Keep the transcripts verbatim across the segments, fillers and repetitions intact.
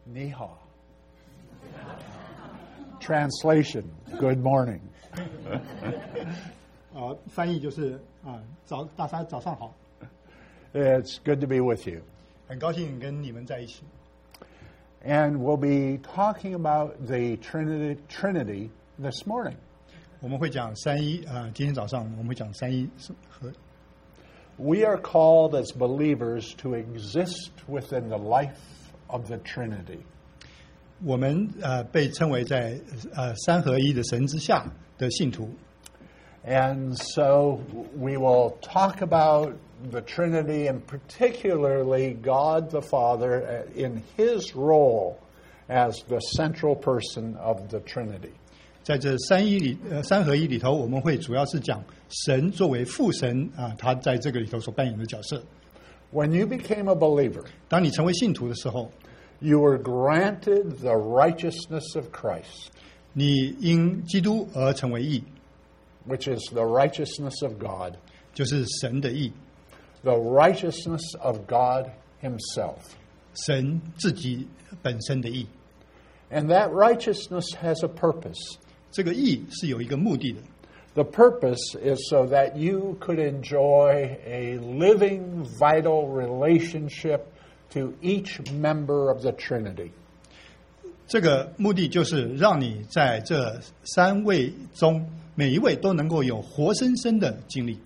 Ni hao. Translation, good morning. 呃，翻译就是啊、呃，早大家早上好， It's good to be with you. 很高兴跟你们在一起。 And we'll be talking about the Trinity, Trinity this morning. 我们会讲三一啊、呃，今天早上我们会讲三一和 We are called as believers to exist within the life of the Trinity. 我们呃被称为在呃三合一的神之下的信徒。 And so we will talk about the Trinity and particularly God the Father in his role as the central person of the Trinity. 在这三一里呃三合一里头，我们会主要是讲神作为父神啊、呃，他在这个里头所扮演的角色。 When you became a believer, 当你成为信徒的时候， you were granted the righteousness of Christ, 你因基督而成为义， which is the righteousness of God, 就是神的义， the righteousness of God himself. 神自己本身的义。 And that righteousness has a purpose. 这个义是有一个目的的， The purpose is so that you could enjoy a living, vital relationship to each member of the Trinity. 这个目的就是让你在这三位中每一位都能够有活生生的经历。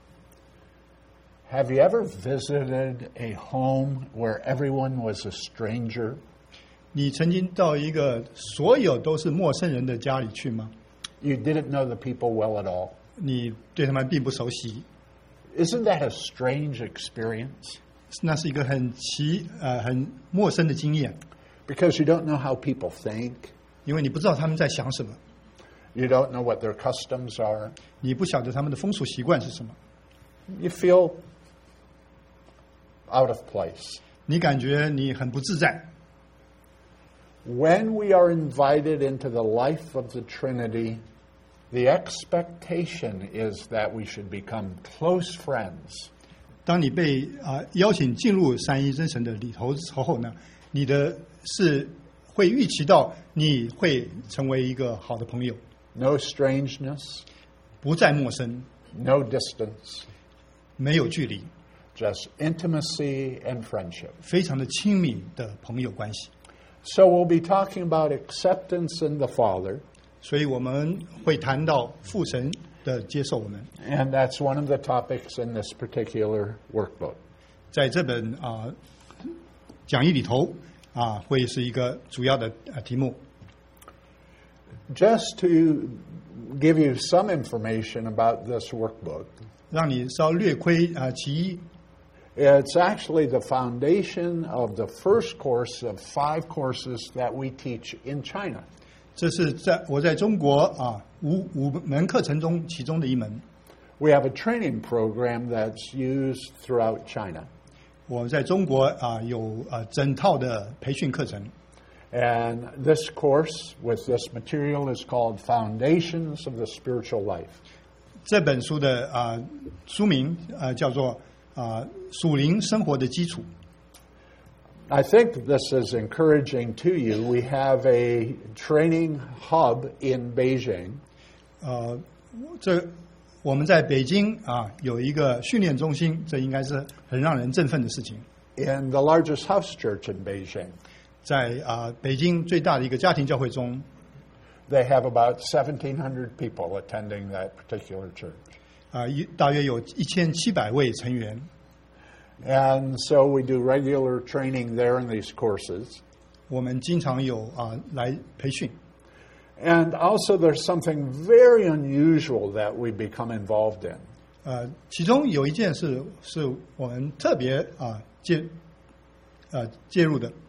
Have you ever visited a home where everyone was a stranger? 你曾经到一个所有都是陌生人的家里去吗？ You didn't know the people well at all. 你对他们并不熟悉， Isn't that a strange experience? 那是一个很奇呃很陌生的经验， Because you don't know how people think. 因为你不知道他们在想什么， You don't know what their customs are. 你不晓得他们的风俗习惯是什么， You feel out of place. 你感觉你很不自在。 When we are invited into the life of the Trinity, the expectation is that we should become close friends. 当你被啊、呃、邀请进入三一真神的里头之后呢，你的是会预期到你会成为一个好的朋友， No strangeness, 不再陌生， no distance, 没有距离， just intimacy and friendship. 非常的亲密的朋友关系。 So we'll be talking about acceptance in the Father, 所以我们会谈到父神的接受我们， and that's one of the topics in this particular workbook. 在这本啊、呃、讲义里头啊、会是一个主要的呃题目。 Just to give you some information about this workbook, 让你稍略窥啊、呃、其一， it's actually the foundation of the first course of five courses that we teach in China. 这是在我在中国啊五五门课程中其中的一门。 We have a training program that's used throughout China. 我在中国啊有呃整套的培训课程， And this course with this material is called Foundations of the Spiritual Life. 这本书的啊、呃、书名呃叫做啊、呃、属灵生活的基础。 I think this is encouraging to you. We have a training hub in Beijing. 呃，这我们在北京啊有一个训练中心，这应该是很让人振奋的事情。 In the largest house church in Beijing. 在啊北京最大的一个家庭教会中， They have about seventeen hundred people attending that particular church. 啊一大约有一千七百位成员。 And so we do regular training there in these courses. 我们经常有啊来培训。 And also there's something very unusual that we become involved in. 呃，其中有一件事是我们特别啊介呃介入的。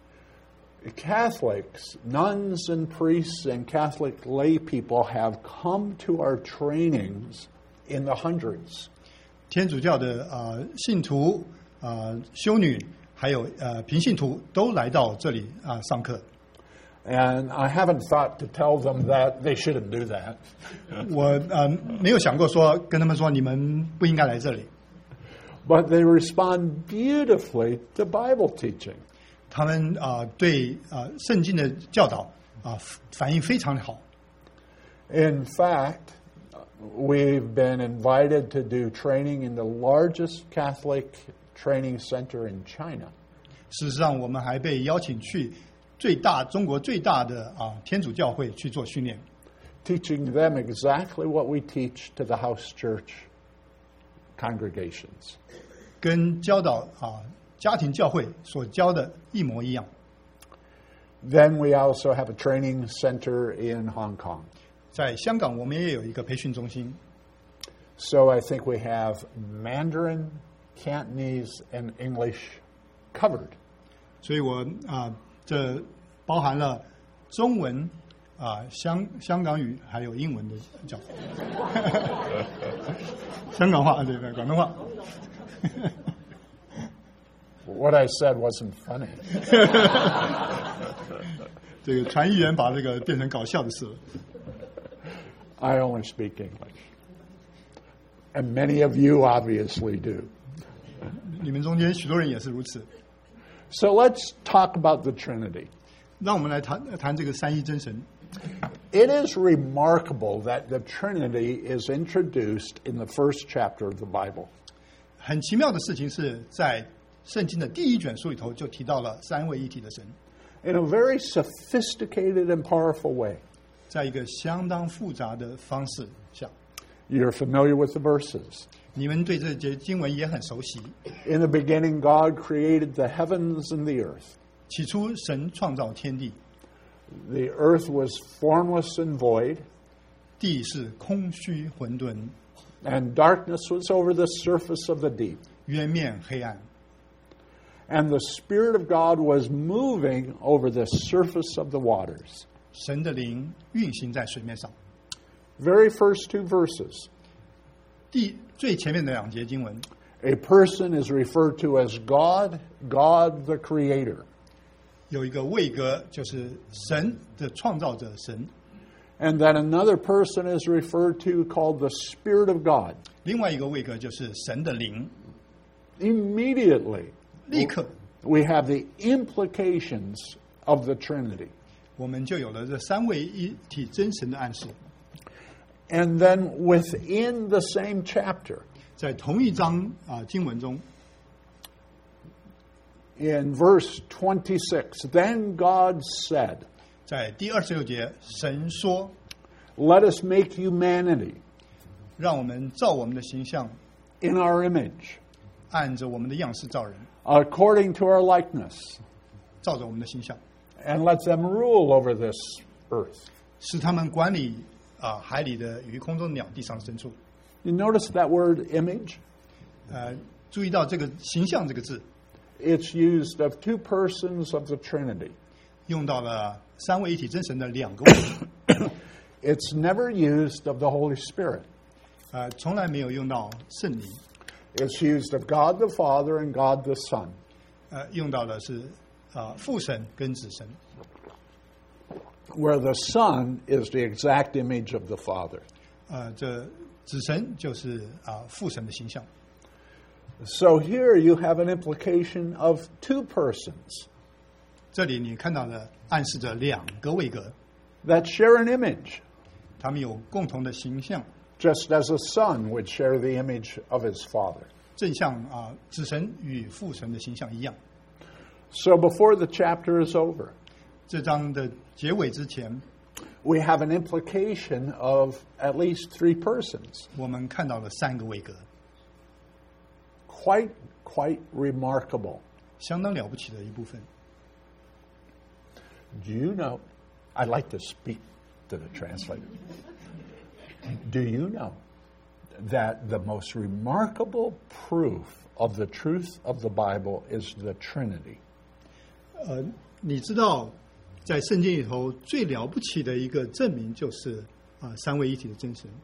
Catholics, nuns and priests and Catholic lay people have come to our trainings in the hundreds. 天主教的啊、呃、信徒啊、呃、修女还有呃平信徒都来到这里啊、呃、上课。 And I haven't thought to tell them that they shouldn't do that. 我呃没有想过说跟他们说你们不应该来这里， But they respond beautifully to Bible teaching. 他们啊、呃、对啊、呃、圣经的教导啊、呃、反应非常的好。 In fact, we've been invited to do training in the largest Catholic training center in China. 事实上，我们还被邀请去最大中国最大的啊天主教会去做训练， teaching them exactly what we teach to the house church congregations. 跟教导啊家庭教会所教的一模一样。 Then we also have a training center in Hong Kong. 在香港，我们也有一个培训中心。 So I think we have Mandarin, Cantonese, and English covered. 所以我啊，这包含了中文啊、香香港语还有英文的教香港话对对，广东话。 What I said wasn't funny. 这个传译员把这个变成搞笑的事了。 I only speak English. And many of you obviously do. 你们中间许多人也是如此。 So let's talk about the Trinity. 让我们来谈谈这个三一真神。 It is remarkable that the Trinity is introduced in the first chapter of the Bible. 很奇妙的事情是在圣经的第一卷书里头就提到了三位一体的神， In a very sophisticated and powerful way. 在一个相当复杂的方式下。 You're familiar with the verses. 你们对这节经文也很熟悉。 In the beginning, God created the heavens and the earth. 起初，神创造天地， The earth was formless and void, 地是空虚混沌， and darkness was over the surface of the deep. 渊面黑暗。 And the Spirit of God was moving over the surface of the waters. 神的灵运行在水面上。 Very first two verses. 第最前面的两节经文， A person is referred to as God, God the Creator. 有一个位格，就是神的创造者神。 And then another person is referred to called the Spirit of God. 另外一个位格就是神的灵。 Immediately, 立刻， we have the implications of the Trinity. 我们就有了这三位一体真神的暗示。 And then within the same chapter, 在同一章啊经文中， in verse twenty-six, then God said, 在第二十六节，神说 let us make humanity：“ 让我们照我们的形象， in our image, 按着我们的样式造人， according to our likeness, 照着我们的形象， and let them rule over this earth.” 使他们管理啊海里的鱼、空中的鸟、地上的牲畜。 You notice that word image? 呃，注意到这个形象这个字， It's used of two persons of the Trinity. 用到了三位一体真神的两个位置， It's never used of the Holy Spirit. 呃，从来没有用到圣灵， It's used of God the Father and God the Son. 呃，用到的是啊、父神跟子神， Where the Son is the exact image of the Father. 呃，这子神就是啊、父神的形象。 So here you have an implication of two persons 这里你看到了暗示着两个位格， that share an image, 他们有共同的形象， just as a son would share the image of his father. 正像啊、子神与父神的形象一样。 So before the chapter is over, 这章的结尾之前， we have an implication of at least three persons. 我们看到了三个位格， Quite, quite remarkable. 相当了不起的一部分。 Do you know? I'd like to speak to the translator. Do you know that the most remarkable proof of the truth of the Bible is the Trinity? 呃，你知道，在圣经里头最了不起的一个证明就是啊、三位一体的真神。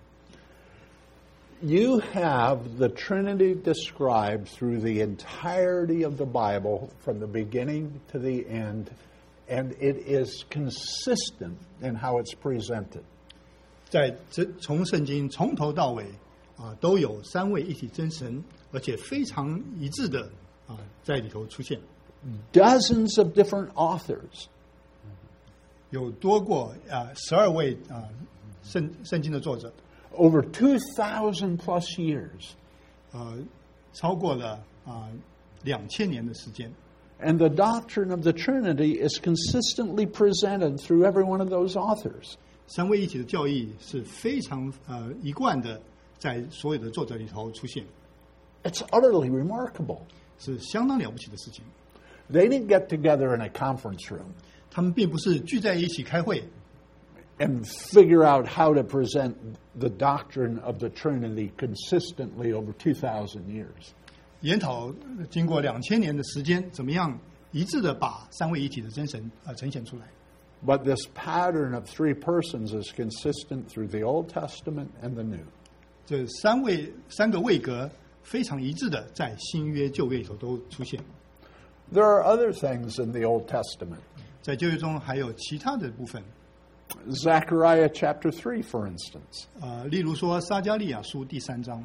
You have the Trinity described through the entirety of the Bible from the beginning to the end, and it is consistent in how it's presented. 在这从圣经从头到尾啊、都有三位一体真神，而且非常一致的啊、在里头出现。 dozens of different authors. 有多过啊十二位啊圣圣经的作者， Over two thousand plus years. 呃，超过了啊两千年的时间。 And the doctrine of the Trinity is consistently presented through every one of those authors. 三位一体的教义是非常呃一贯的，在所有的作者里头出现， It's utterly remarkable. 是相当了不起的事情。 They didn't get together in a conference room 他们并不是聚在一起开会， and figure out how to present the doctrine of the Trinity consistently over two thousand years. 研讨经过两千年的时间，怎么样一致的把三位一体的真神啊、呃、呈现出来。 But this pattern of three persons is consistent through the Old Testament and the New. 这三位三个位格非常一致的在新约旧约里头都出现。 There are other things in the Old Testament. 在旧约中还有其他的部分， Zechariah chapter three, for instance. 呃，例如说撒迦利亚书第三章，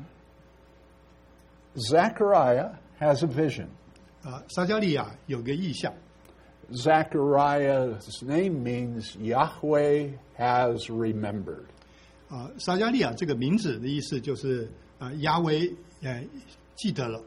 Zechariah has a vision. 呃，撒迦利亚有个意象， Zechariah's name means Yahweh has remembered. 呃，撒迦利亚这个名字的意思就是呃，亚威呃记得了。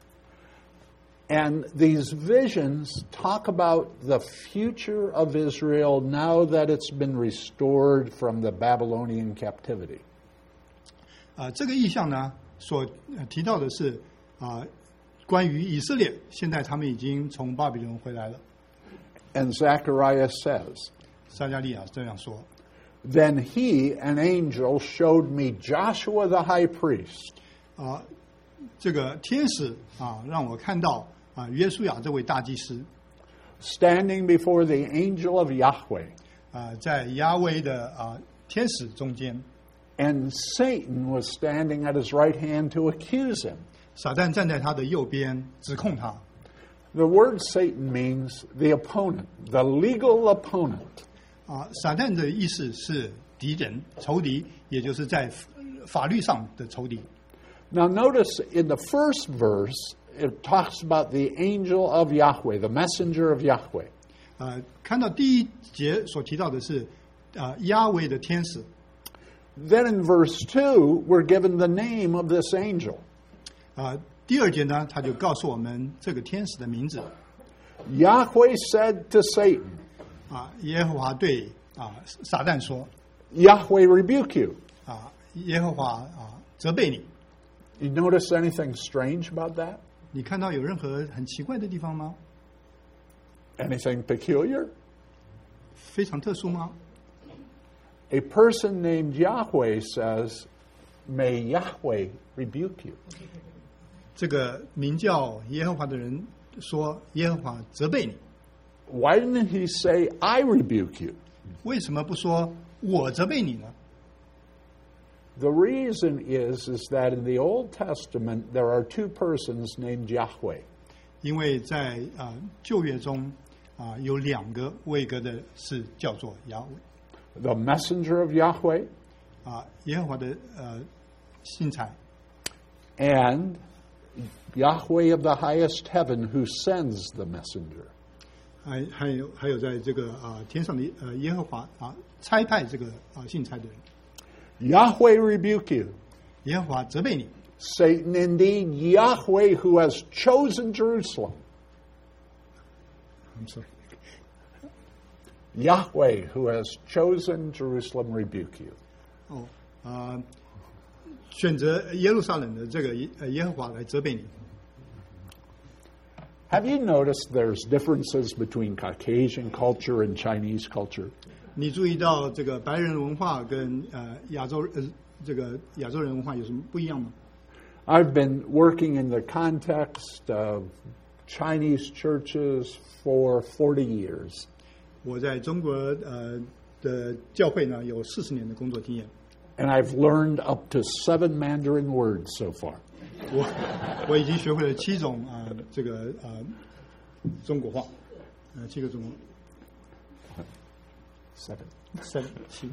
And these visions talk about the future of Israel now that it's been restored from the Babylonian captivity. 啊、这个意象呢，所、呃、提到的是啊、关于以色列，现在他们已经从巴比伦回来了。 And Zechariah says, 撒迦利亚这样说。 Then he, an angel, showed me Joshua the high priest. 啊、这个天使啊，让我看到啊，约书亚这位大祭司 standing before the angel of Yahweh. 啊，在亚威的啊天使中间， And Satan was standing at his right hand to accuse him. 撒旦站在他的右边指控他。 The word Satan means the opponent, the legal opponent. 啊，撒旦的意思是敌人、仇敌，也就是在法律上的仇敌。 Now notice in the first verse, it talks about the angel of Yahweh, the messenger of Yahweh. 呃，看到第一节所提到的是啊亚威的天使。 Then in verse two, we're given the name of this angel. 啊，第二节呢，他就告诉我们这个天使的名字。 Yahweh said to Satan, 啊，耶和华对啊撒旦说 Yahweh rebuke you. 啊，耶和华啊责备你。 You notice anything strange about that? 你看到有任何很奇怪的地方吗？ Anything peculiar? 非常特殊吗？ A person named Yahweh says, May Yahweh rebuke you. 这个名叫耶和华的人说耶和华责备你， Why didn't he say, I rebuke you? 为什么不说我责备你呢？ The reason is, is that in the Old Testament, there are two persons named Yahweh. 因为在啊、呃、旧约中啊、呃、有两个位格的是叫做亚伟 The messenger of Yahweh 啊、耶和华的呃信差 and Yahweh of the highest heaven who sends the messenger. 还还有还有在这个啊、天上的呃耶和华啊差派这个啊信差的人， Yahweh rebuke you. 耶和华责备你。 Satan indeed, Yahweh who has chosen Jerusalem. I'm sorry. Yahweh who has chosen Jerusalem rebuke you. 哦啊、选择耶路撒冷的这个耶呃耶和华来责备你。 Have you noticed there's differences between Caucasian culture and Chinese culture? 你注意到这个白人文化跟呃亚洲呃这个亚洲人文化有什么不一样吗？ I've been working in the context of Chinese churches for forty years. 我在中国呃的教会呢有四十年的工作经验， And I've learned up to seven Mandarin words so far. 我我已经学会了七种啊、呃、这个呃中国话，呃七个中国 Seven. 三七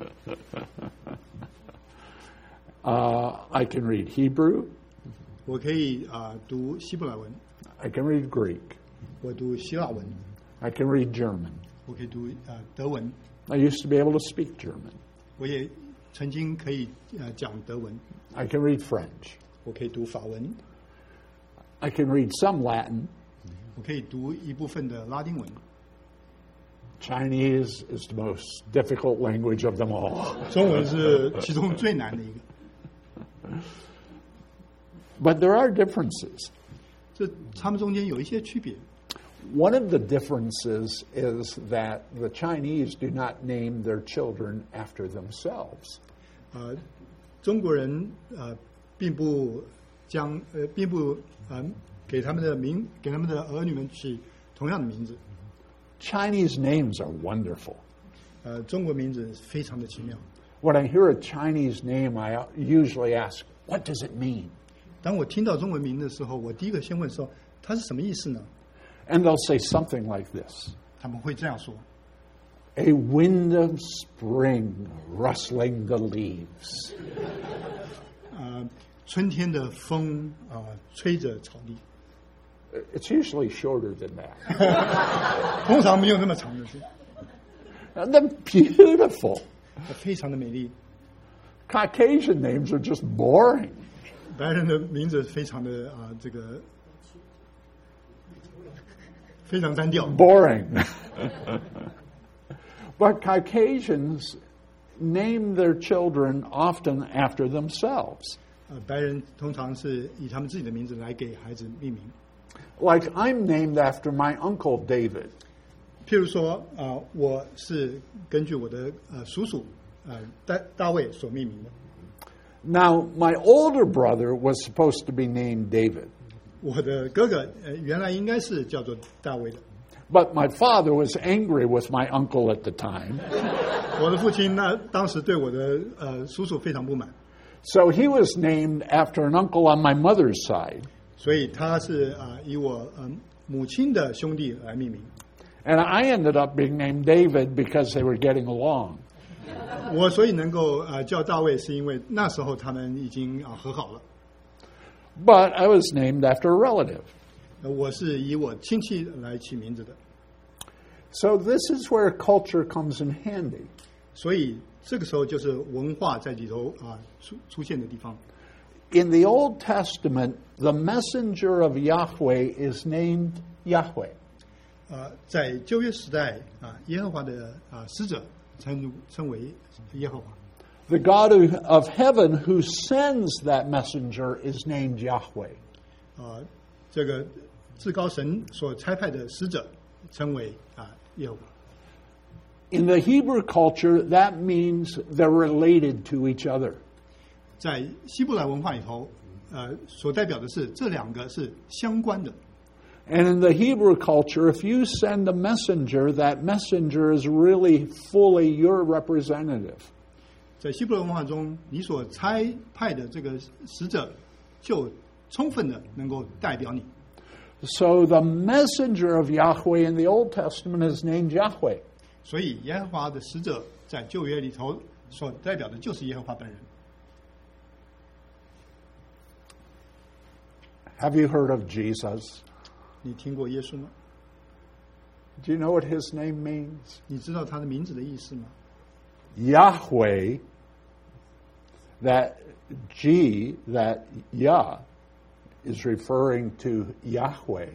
Uh, I can read Hebrew. 我可以啊、呃读希伯来文， I can read Greek. 我读希腊文， I can read German. 我可以读呃德文， I used to be able to speak German. 我也曾经可以呃讲德文， I can read French. 我可以读法文， I can read some Latin. 我可以读一部分的拉丁文。 Chinese is the most difficult language of them all. 中文是其中最难的一个， But there are differences. 这他们中间有一些区别。 One of the differences is that the Chinese do not name their children after themselves. 呃，中国人呃并不将呃并不呃给他们的名给他们的儿女们起同样的名字。 Chinese names are wonderful. 呃，中国名字非常的奇妙。 When I hear a Chinese name, I usually ask, what does it mean? 当我听到中文名的时候，我第一个先问说它是什么意思呢？ And they'll say something like this. 他们会这样说： A wind of spring rustling the leaves. 呃，春天的风啊、呃吹着草地， It's usually shorter than that. 通常没有那么长的是， And then beautiful. 非常的美丽。 Caucasian names are just boring. 白人的名字非常的啊、这个非常单调。 Boring. But Caucasians name their children often after themselves. 呃，白人通常是以他们自己的名字来给孩子命名。 Like I'm named after my uncle David. 譬如说，啊、呃，我是根据我的呃叔叔呃大大卫所命名的。 Now, my older brother was supposed to be named David, 我的哥哥呃原来应该是叫做大卫的， but my father was angry with my uncle at the time, 我的父亲那当时对我的呃叔叔非常不满， so he was named after an uncle on my mother's side, 所以他是啊、呃以我呃母亲的兄弟来命名。 and I ended up being named David because they were getting along. 我所以能够呃叫大卫，是因为那时候他们已经啊、和好了。 But I was named after a relative. 呃我是以我亲戚来起名字的， So this is where culture comes in handy. 所以这个时候就是文化在里头啊、出出现的地方。 In the Old Testament, the messenger of Yahweh is named Yahweh. 呃，在旧约时代啊、耶和华的啊、使者称称为耶和华。 The God who- of heaven who sends that messenger is named Yahweh. 啊、这个至高神所差派的使者称为啊、耶和华。 In the Hebrew culture, that means they're related to each other. 在希伯来文化里头，呃，所代表的是这两个是相关的。 And in the Hebrew culture, if you send a messenger, that messenger is really fully your representative. 在希伯来文化中，你所差派的这个使者，就充分的能够代表你。 So the messenger of Yahweh in the Old Testament is named Yahweh. 所以，耶和华的使者在旧约里头所代表的就是耶和华本人。 Have you heard of Jesus? 你听过耶稣吗？ Do you know what his name means? 你知道他的名字的意思吗？ Yahweh, that G, that Yah, is referring to Yahweh.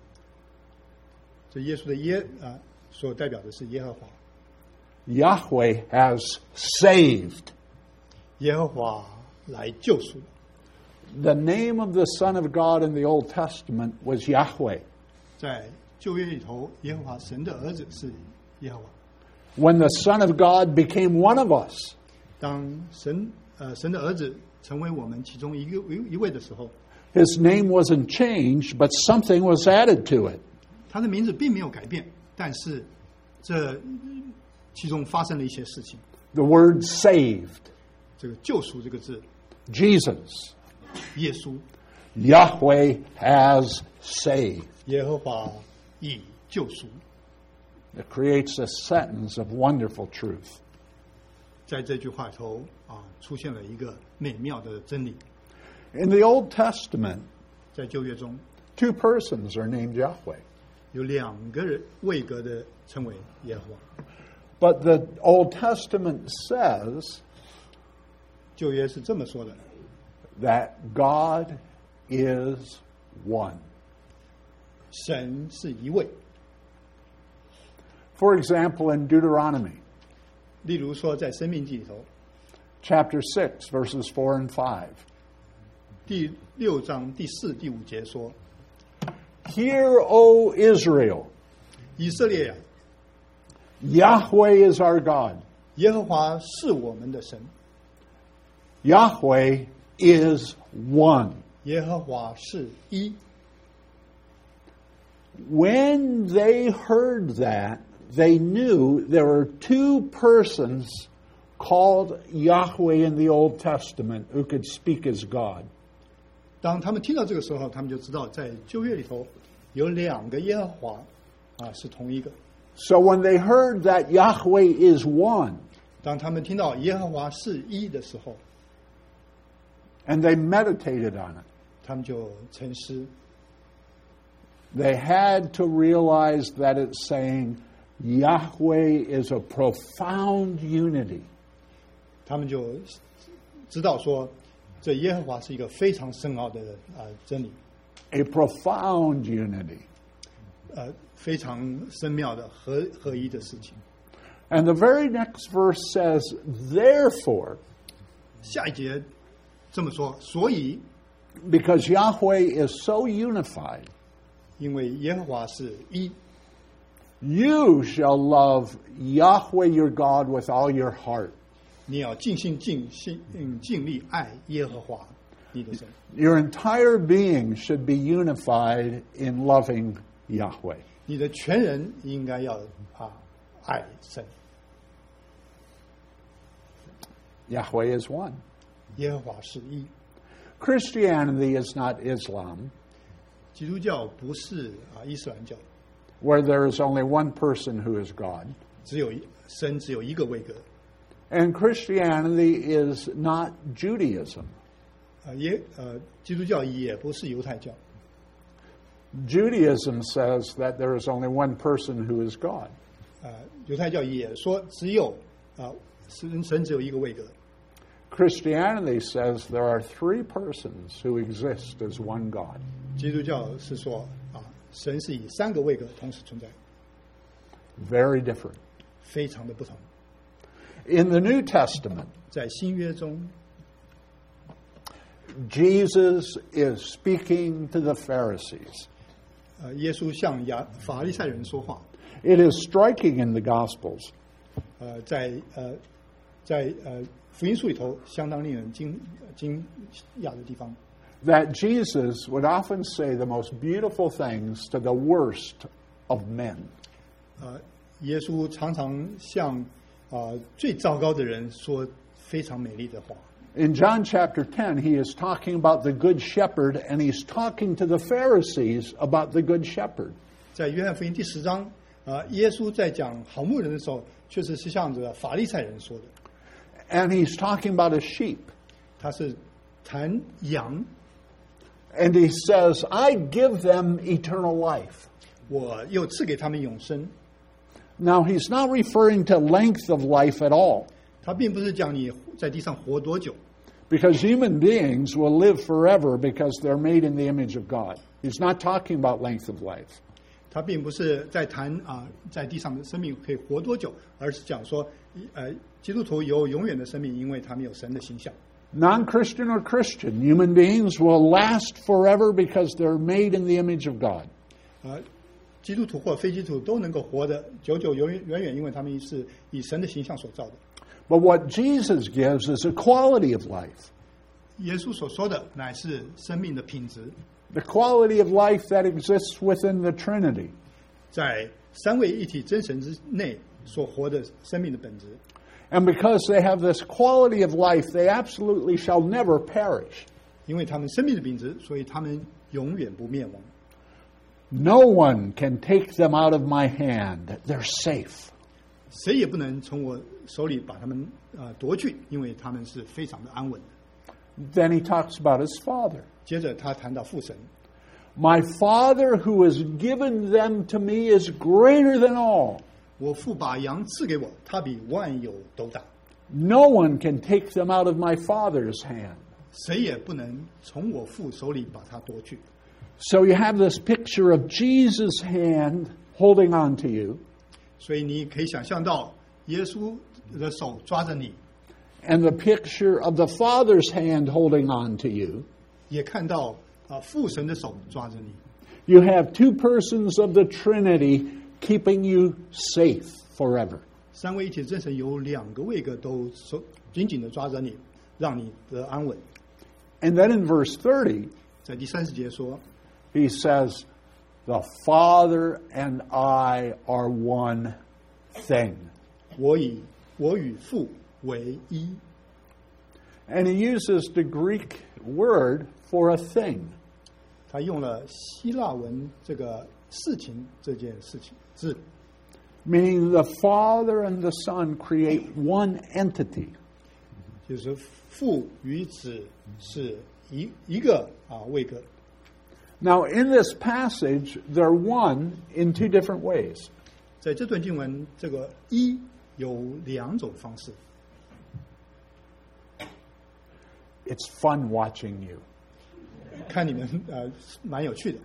这耶稣的耶啊、所代表的是耶和华。 Yahweh has saved. 耶和华来救赎。 The name of the Son of God in the Old Testament was Yahweh. 在旧约里头，耶和华神的儿子是耶和华。 When the Son of God became one of us, 当神呃神的儿子成为我们其中一个一一位的时候， his name wasn't changed, but something was added to it. 他的名字并没有改变，但是这其中发生了一些事情。 The word saved. 这个救赎这个字， Jesus. 耶稣， Yahweh has saved. 耶和华以救赎， It creates a sentence of wonderful truth. 在这句话里头啊，出现了一个美妙的真理。 In the Old Testament, 在旧约中， two persons are named Yahweh. 有两个人位格的称为耶和华。 But the Old Testament says 旧约是这么说的 that God is one. 神是一位。 For example, in Deuteronomy 例如说在申命记里头 chapter six, verses four and five. 第六章第四第五节说 Hear, O Israel, 以色列呀、 Yahweh is our God. 耶和华是我们的神， Yahweh is one. 耶和华是一。 When they heard that, they knew there were two persons called Yahweh in the Old Testament who could speak as God. 当他们听到这个时候，他们就知道在旧约里头有两个耶和华啊，是同一个。 So when they heard that Yahweh is one, 当他们听到耶和华是一的时候， and they meditated on it, 他们就沉思， they had to realize that it's saying Yahweh is a profound unity. 他们就知道说，这耶和华是一个非常深奥的啊真理， A profound unity. 呃，非常深妙的合合一的事情。 And the very next verse says, therefore, 下一节这么说，所以 because Yahweh is so unified, 因为耶和华是一， you shall love Yahweh your God with all your heart. 你要尽心尽心嗯尽力爱耶和华你的神， Your entire being should be unified in loving Yahweh. 你的全人应该要啊爱神。 Yahweh is one. 耶和华是一， Christianity is not Islam, 基督教不是啊伊斯兰教， where there is only one person who is God. 只有一神只有一个位格。 And Christianity is not Judaism. 啊耶呃基督教也不是犹太教， Judaism says that there is only one person who is God. 啊犹太教也说只有啊神神只有一个位格。 Christianity says there are three persons who exist as one God. 基督教是说啊神是以三个位格同时存在， Very different. 非常的不同。 In the New Testament, 在新约中， Jesus is speaking to the Pharisees. 呃耶稣向亚法利赛人说话， It is striking in the Gospels 呃在呃在呃福音书里头相当令人惊惊讶的地方。 that Jesus would often say the most beautiful things to the worst of men. 呃，耶稣常常向啊、呃、最糟糕的人说非常美丽的话。 In John chapter ten, he is talking about the Good Shepherd, and he's talking to the Pharisees about the Good Shepherd. 在约翰福音第十章，啊、呃，耶稣在讲好牧人的时候，确实是向着法利赛人说的。 And he's talking about a sheep. 他是谈羊， And he says, I give them eternal life. 我又赐给他们永生。 Now, he's not referring to length of life at all, 他并不是讲你在地上活多久， because human beings will live forever because they're made in the image of God. He's not talking about length of life. 他并不是在谈啊、在地上的生命可以活多久，而是讲说，呃，基督徒有永远的生命，因为他们有神的形象。 Non-Christian or Christian, human beings will last forever because they're made in the image of God. 啊、基督徒或非基督徒都能够活得久久永远远远，因为他们是以神的形象所造的。 But what Jesus gives is a quality of life. 耶稣所说的乃是生命的品质， The quality of life that exists within the Trinity. 在三位一体真神之内所活的生命的本质。 And because they have this quality of life, they absolutely shall never perish. 因为他们生命的品质，所以他们永远不灭亡。 No one can take them out of my hand. They're safe. 谁也不能从我手里把他们呃夺去，因为他们是非常的安稳的。 Then he talks about his Father. 接着他谈到父神， My Father who has given them to me is greater than all. 我父把羊赐给我，他比万有都大， No one can take them out of my Father's hand. 谁也不能从我父手里把它夺去。 So you have this picture of Jesus' hand holding on to you, 所以你可以想象到耶稣的手抓着你， and the picture of the Father's hand holding on to you. 也看到啊父神的手抓着你。 You have two persons of the Trinity keeping you safe forever. 三位一体真神有两个位格都手紧紧的抓着你，让你得安稳。 And then in verse thirty, 在第三十节说， he says, the Father and I are one thing. 我以我与父为一。 And he uses the Greek word for a thing. 他用了希腊文这个事情这件事情字， Meaning the Father and the Son create one entity. 就是父与子是一一个啊位格。 Now, in this passage, they're one in two different ways. 在这段经文，这个一有两种方式。 It's fun watching you. 看你们呃蛮有趣的。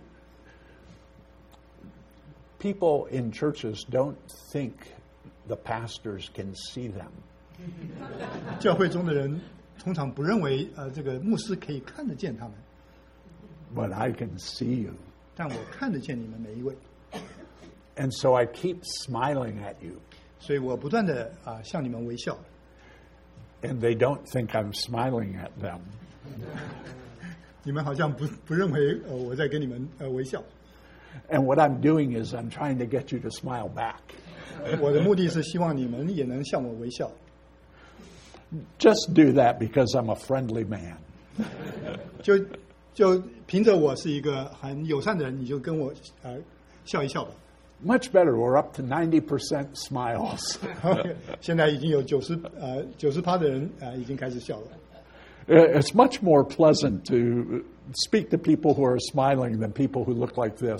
People in churches don't think the pastors can see them. 教会中的人通常不认为呃这个牧师可以看得见他们， But I can see you. 但我看得见你们每一位， And so I keep smiling at you. 所以我不断的啊、向你们微笑。 And they don't think I'm smiling at them. 你们好像不不认为呃我在跟你们呃微笑。 And what I'm doing is I'm trying to get you to smile back. 我的目的是希望你们也能向我微笑。 Just do that because I'm a friendly man. 就就凭着我是一个很友善的人，你就跟我呃笑一笑吧。 Much better. We're up to ninety percent smiles. 现在已经有九十呃九十趴的人啊、呃、已经开始笑了。 It's much more pleasant to speak to people who are smiling than people who look like this.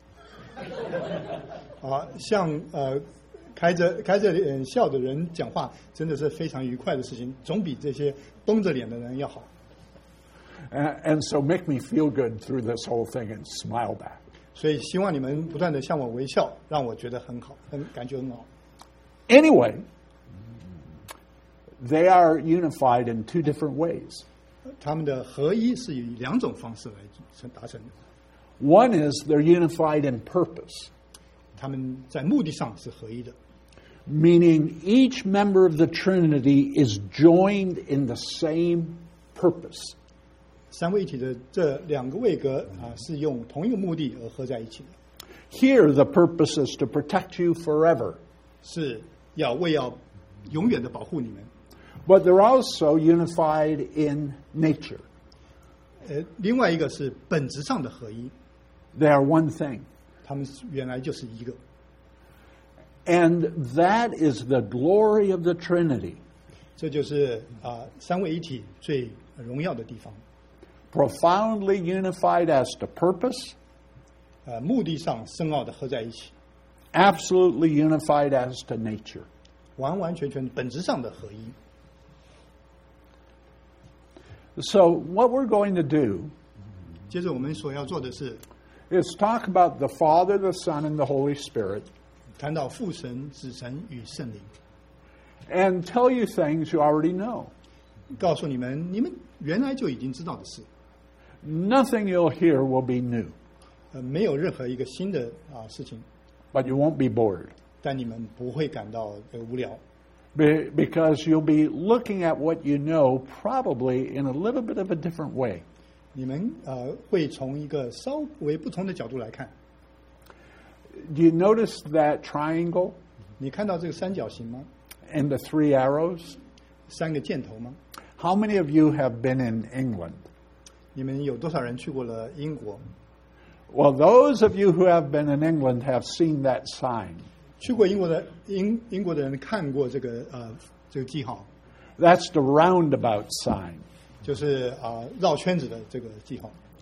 啊，像呃开着开着脸笑的人讲话，真的是非常愉快的事情，总比这些绷着脸的人要好。 And, and so make me feel good through this whole thing and smile back. 所以希望你们不断的向我微笑，让我觉得很好，很感觉很好。 Anyway, they are unified in two different ways. 他们的合一是以两种方式来成达成的。 One is they're unified in purpose, 他们在目的上是合一的， meaning each member of the Trinity is joined in the same purpose. 三位一体的这两个位格啊，是用同一个目的而合在一起的， Here, the purpose is to protect you forever. 是要为要永远的保护你们。 But they're also unified in nature. 呃，另外一个是本质上的合一， They are one thing. 他们原来就是一个。 And that is the glory of the Trinity. 这就是啊、三位一体最荣耀的地方。 Profoundly unified as to purpose, 呃，目的上深奥的合在一起， absolutely unified as to nature. 完完全全本质上的合一。 So, what we're going to do 接着我们所要做的是 is talk about the Father, the Son, and the Holy Spirit, 谈到父神、子神与圣灵， and tell you things you already know. 告诉你们你们原来就已经知道的事， Nothing you'll hear will be new, 呃，没有任何一个新的啊、事情， but you won't be bored. 但你们不会感到呃无聊， Be- Because you'll be looking at what you know probably in a little bit of a different way. 你们呃会从一个稍微不同的角度来看。 Do you notice that triangle 你看到这个三角形吗？ and the three arrows? 三个箭头吗？ How many of you have been in England? 你们有多少人去过了英国？ Well, those of you who have been in England have seen that sign. 去过英国的英英国的人看过这个呃这个记号， That's the roundabout sign. 就是啊、绕圈子的这个记号。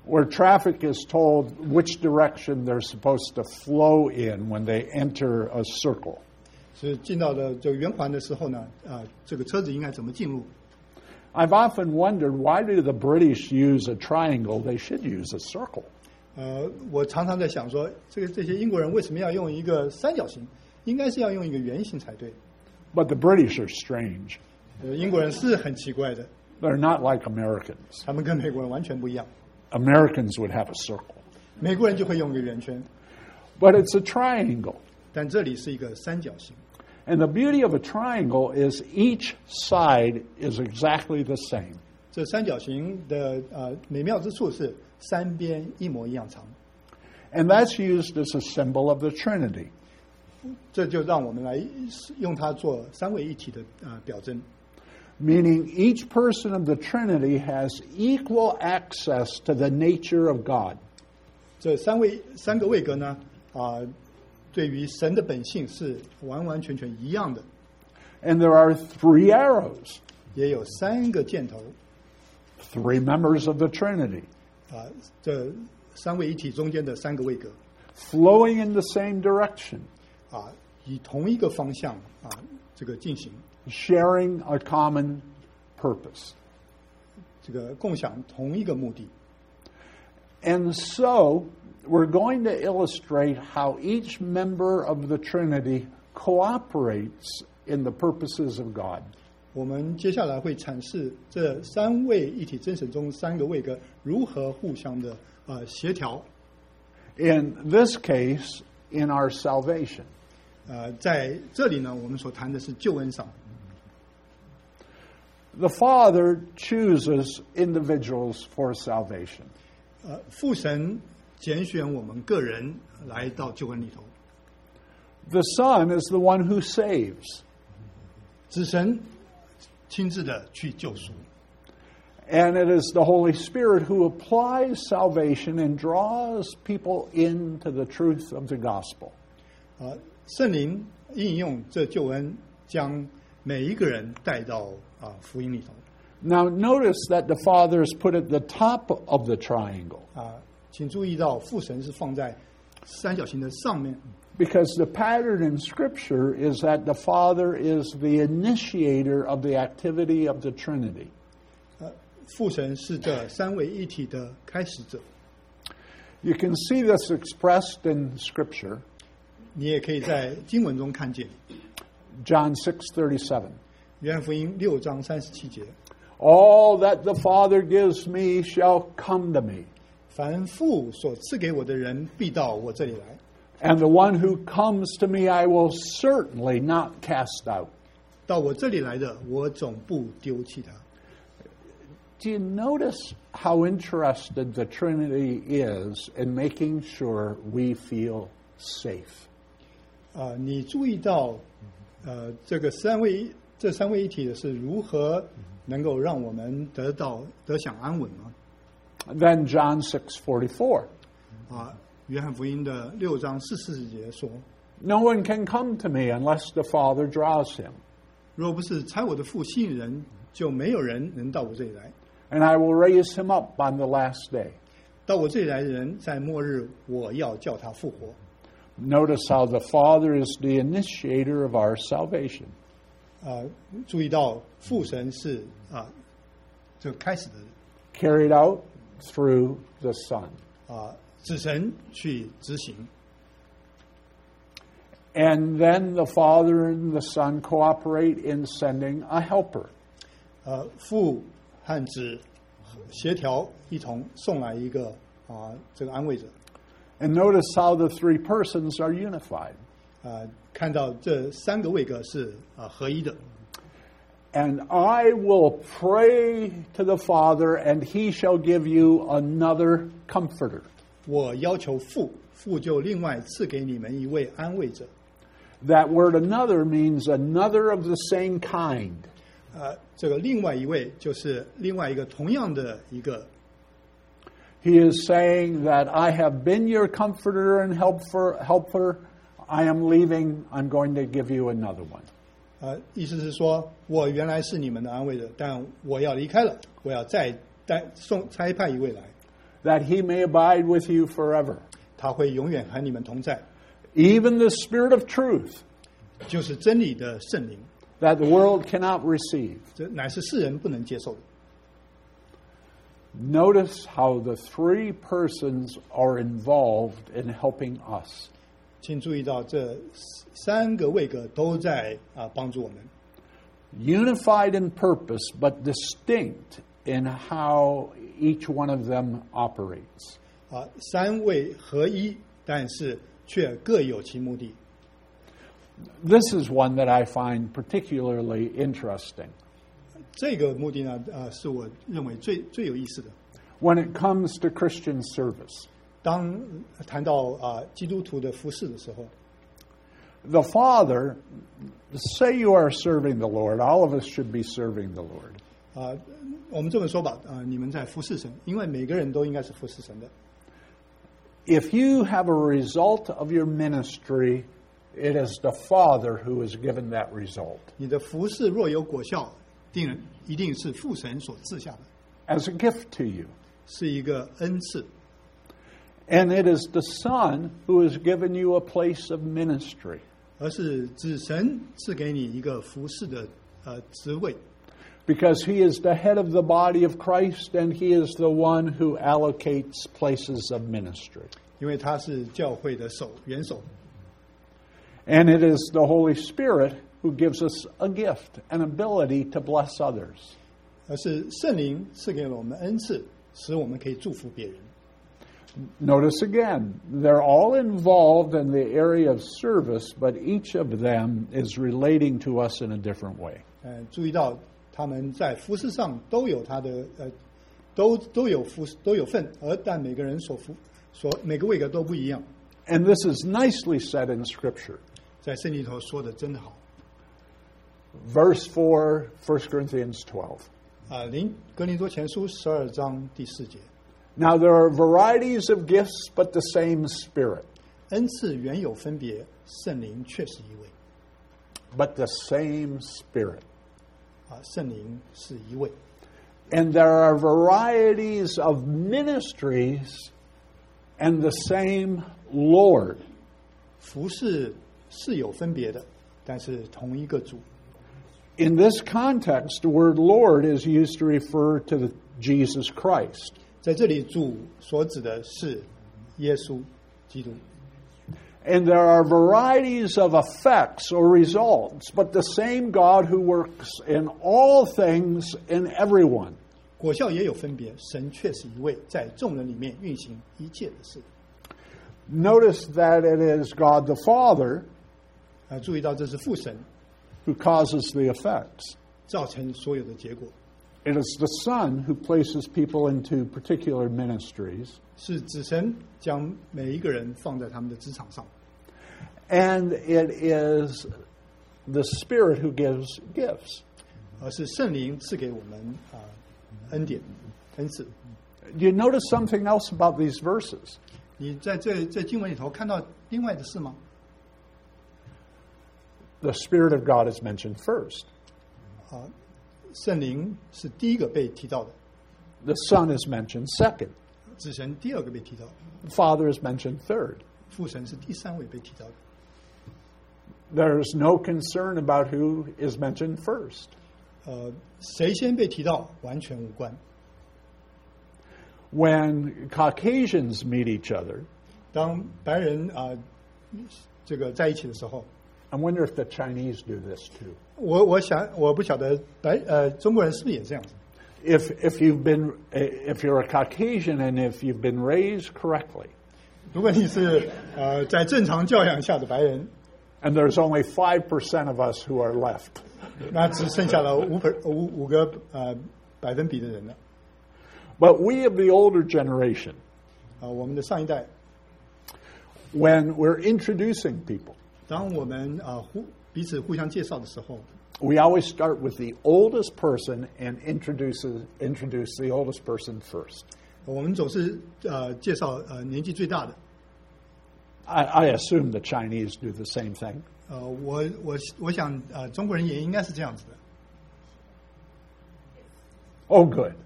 where traffic is told which direction they're supposed to flow in when they enter a circle. 是进到了这个圆环的时候呢，啊，这个车子应该怎么进入？ I've often wondered, why do the British use a triangle? They should use a circle. 呃，我常常在想说，这个这些英国人为什么要用一个三角形？应该是要用一个圆形才对。 But the British are strange. 呃，英国人是很奇怪的， They're not like Americans. 他们跟美国人完全不一样。 Americans would have a circle. 美国人就会用一个圆圈， But it's a triangle. 但这里是一个三角形。 And the beauty of a triangle is each side is exactly the same. 这三角形的呃美妙之处是三边一模一样长， And that's used as a symbol of the Trinity. 这就让我们来用它做三位一体的呃表征。 Meaning each person of the Trinity has equal access to the nature of God. 这三位三个位格呢，啊、呃，对于神的本性是完完全全一样的， And there are three arrows, 也有三个箭头， three members of the Trinity, 啊、这三位一体中间的三个位格， flowing in the same direction, 啊、以同一个方向啊、这个进行， sharing a common purpose. 这个共享同一个目的。 And so we're going to illustrate how each member of the Trinity cooperates in the purposes of God. 我们接下来会阐释这三位一体真神中三个位格如何互相的呃协调。 In this case, in our salvation. 呃，在这里呢，我们所谈的是救恩上。 The Father chooses individuals for salvation. 呃，父神拣选我们个人来到救恩里头， The Son is the one who saves. 子神亲自的去救赎， And it is the Holy Spirit who applies salvation and draws people into the truth of the gospel. 呃，圣灵应用这救恩，将每一个人带到啊、福音里头。 Now notice that the Father is put at the top of the triangle 啊、请注意到父神是放在三角形的上面， because the pattern in Scripture is that the Father is the initiator of the activity of the Trinity. 呃，父神是这三位一体的开始者。 You can see this expressed in Scripture. 你也可以在经文中看见， John six thirty-seven. 约翰福音六章三十七节， All that the Father gives me shall come to me, 凡父所赐给我的人，必到我这里来。 and the one who comes to me I will certainly not cast out. 到我这里来的，我总不丢弃他。 Do you notice how interested the Trinity is in making sure we feel safe? 啊、你注意到，呃，这个三位这三位一体的是如何能够让我们得到得享安稳吗？ Then John six forty-four. 啊，约翰福音的六章四四十节说： No one can come to me unless the Father draws him, 若不是差我的父吸引人，就没有人能到我这里来。 and I will raise him up on the last day. 到我这里来的人，在末日我要叫他复活。 Notice how the Father is the initiator of our salvation. 啊，注意到父神是啊，这个开始的 Carried out through the Son. 啊，子神去执行。 And then the Father and the Son cooperate in sending a helper. 呃，父和子协调一同送来一个啊，这个安慰者。 And notice how the three persons are unified. 啊，看到这三个位格是啊合一的。 And I will pray to the Father, and he shall give you another comforter. 我要求父，父就另外赐给你们一位安慰者。 That word another means another of the same kind. 啊，这个另外一位就是另外一个同样的一个。 He is saying that I have been your comforter and helper, helper. I am leaving. I'm going to give you another one. 啊，意思是说，我原来是你们的安慰者，但我要离开了，我要再带送差派一位来。 that he may abide with you forever. 他会永远和你们同在， Even the Spirit of truth 就是真理的圣灵， that the world cannot receive. 这乃是世人不能接受的。 Notice how the three persons are involved in helping us. 请注意到这三个位格都在啊帮助我们， Unified in purpose, but distinct in how each one of them operates. 啊三位合一，但是却各有其目的。 This is one that I find particularly interesting. 这个目的呢，呃，是我认为最最有意思的。 When it comes to Christian service, 当谈到啊基督徒的服侍的时候， the Father, say you are serving the Lord. All of us should be serving the Lord. 啊，我们这么说吧，啊，你们在服侍神，因为每个人都应该是服侍神的。 If you have a result of your ministry, it is the Father who has given that result. 你的服侍若有果效，定一定是父神所赐下的， As a gift to you. 是一个恩赐。 And it is the Son who has given you a place of ministry. 而是子神赐给你一个服侍的呃职位， Because he is the head of the body of Christ and he is the one who allocates places of ministry. 因为他是教会的手元首， And it is the Holy Spirit who gives us a gift, an ability to bless others. 而是圣灵赐给了我们恩赐，使我们可以祝福别人。 Notice again, they're all involved in the area of service, but each of them is relating to us in a different way. 呃，注意到他们在服侍上都有他的呃，都都有服都有份，而但每个人所服所每个位格都不一样。 And this is nicely said in Scripture. 在圣经里头说的真的好。 Verse four, First Corinthians twelve. 啊，林格林多前书十二章第四节， Now there are varieties of gifts, but the same Spirit. 恩赐原有分别，圣灵却是一位。 But the same Spirit. 啊，圣灵是一位。 And there are varieties of ministries and the same Lord. 服侍是有分别的，但是同一个主。 In this context, the word Lord is used to refer to the, Jesus Christ. 在这里，主所指的是耶稣基督。 And there are varieties of effects or results, but the same God who works in all things in everyone. 果效也有分别，神却是一位，在众人里面运行一切的事。 Notice that it is God the Father 啊，注意到这是父神 who causes the effects. 造成所有的结果， It is the Son who places people into particular ministries. 是子神将每一个人放在他们的职场上， And it is the Spirit who gives gifts. 而是圣灵赐给我们啊恩典恩赐。 Do you notice something else about these verses? 你在这这经文里头看到另外的事吗？ The Spirit of God is mentioned first. 啊，圣灵是第一个被提到的， The Son is mentioned second. 子神第二个被提到， The Father is mentioned third. 父神是第三位被提到的。 There's no concern about who is mentioned first. 呃，谁先被提到完全无关。 When Caucasians meet each other, 当白人啊、呃、这个在一起的时候， I wonder if the Chinese do this too. 我我想我不晓得白呃中国人是不是也这样子？ If if you've been if you're a Caucasian and if you've been raised correctly, 如果你是呃在正常教养下的白人， and there's only five percent of us who are left, 那只剩下了五百五五个呃百分比的人了。 but we of the older generation, 啊、我们的上一代， when we're introducing people, 当我们啊、互彼此互相介绍的时候， we always start with the oldest person and introduces introduce the oldest person first. 我们总是呃介绍呃年纪最大的。 I, I assume the Chinese do the same thing. 呃，我我我想呃中国人也应该是这样子的。 Oh, good.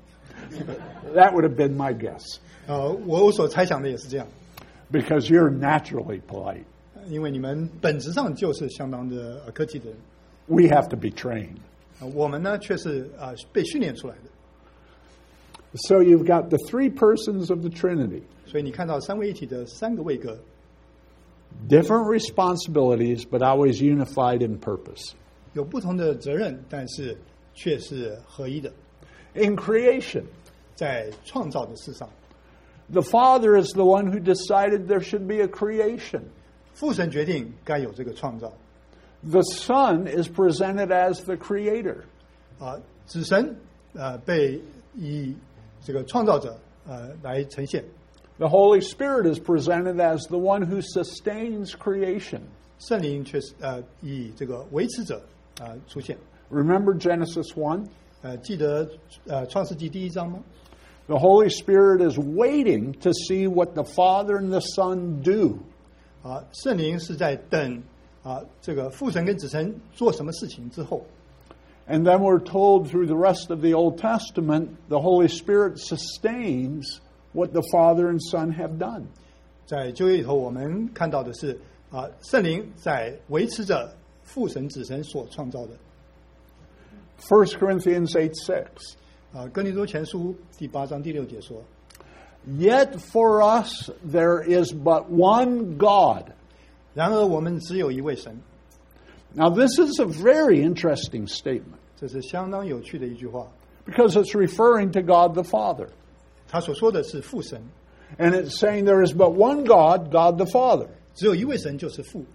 That would have been my guess. 呃，我我所猜想的也是这样， Because you're naturally polite. 因为你们本质上就是相当的呃客气的人， We have to be trained. 呃我们呢却是啊、呃、被训练出来的。 So you've got the three persons of the Trinity, 所以你看到三位一体的三个位格， different responsibilities, but always unified in purpose. 有不同的责任，但是却是合一的。 In creation, 在创造的事上， the Father is the one who decided there should be a creation. 父神决定该有这个创造， The Son is presented as the creator. 啊、子神呃被以这个创造者呃来呈现， The Holy Spirit is presented as the one who sustains creation. 圣灵却是呃以这个维持者啊、呃、出现。 Remember Genesis one? 呃，记得呃创世纪第一章吗？ The Holy Spirit is waiting to see what the Father and the Son do. 啊，圣灵是在等啊这个父神跟子神做什么事情之后， And then we're told through the rest of the Old Testament, the Holy Spirit sustains what the Father and Son have done. 在旧约里头，我们看到的是啊圣灵在维持着父神子神所创造的。 First Corinthians eight six. 啊，哥林多前书第八章第六节说。 Yet for us there is but one God. 然而我们只有一位神， Now this is a very interesting statement 这是相当有趣的一句话。 because it's referring to God the Father. 他所说的是父神， And it's saying there is but one God, God the Father. 只有一位神就是父。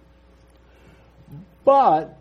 But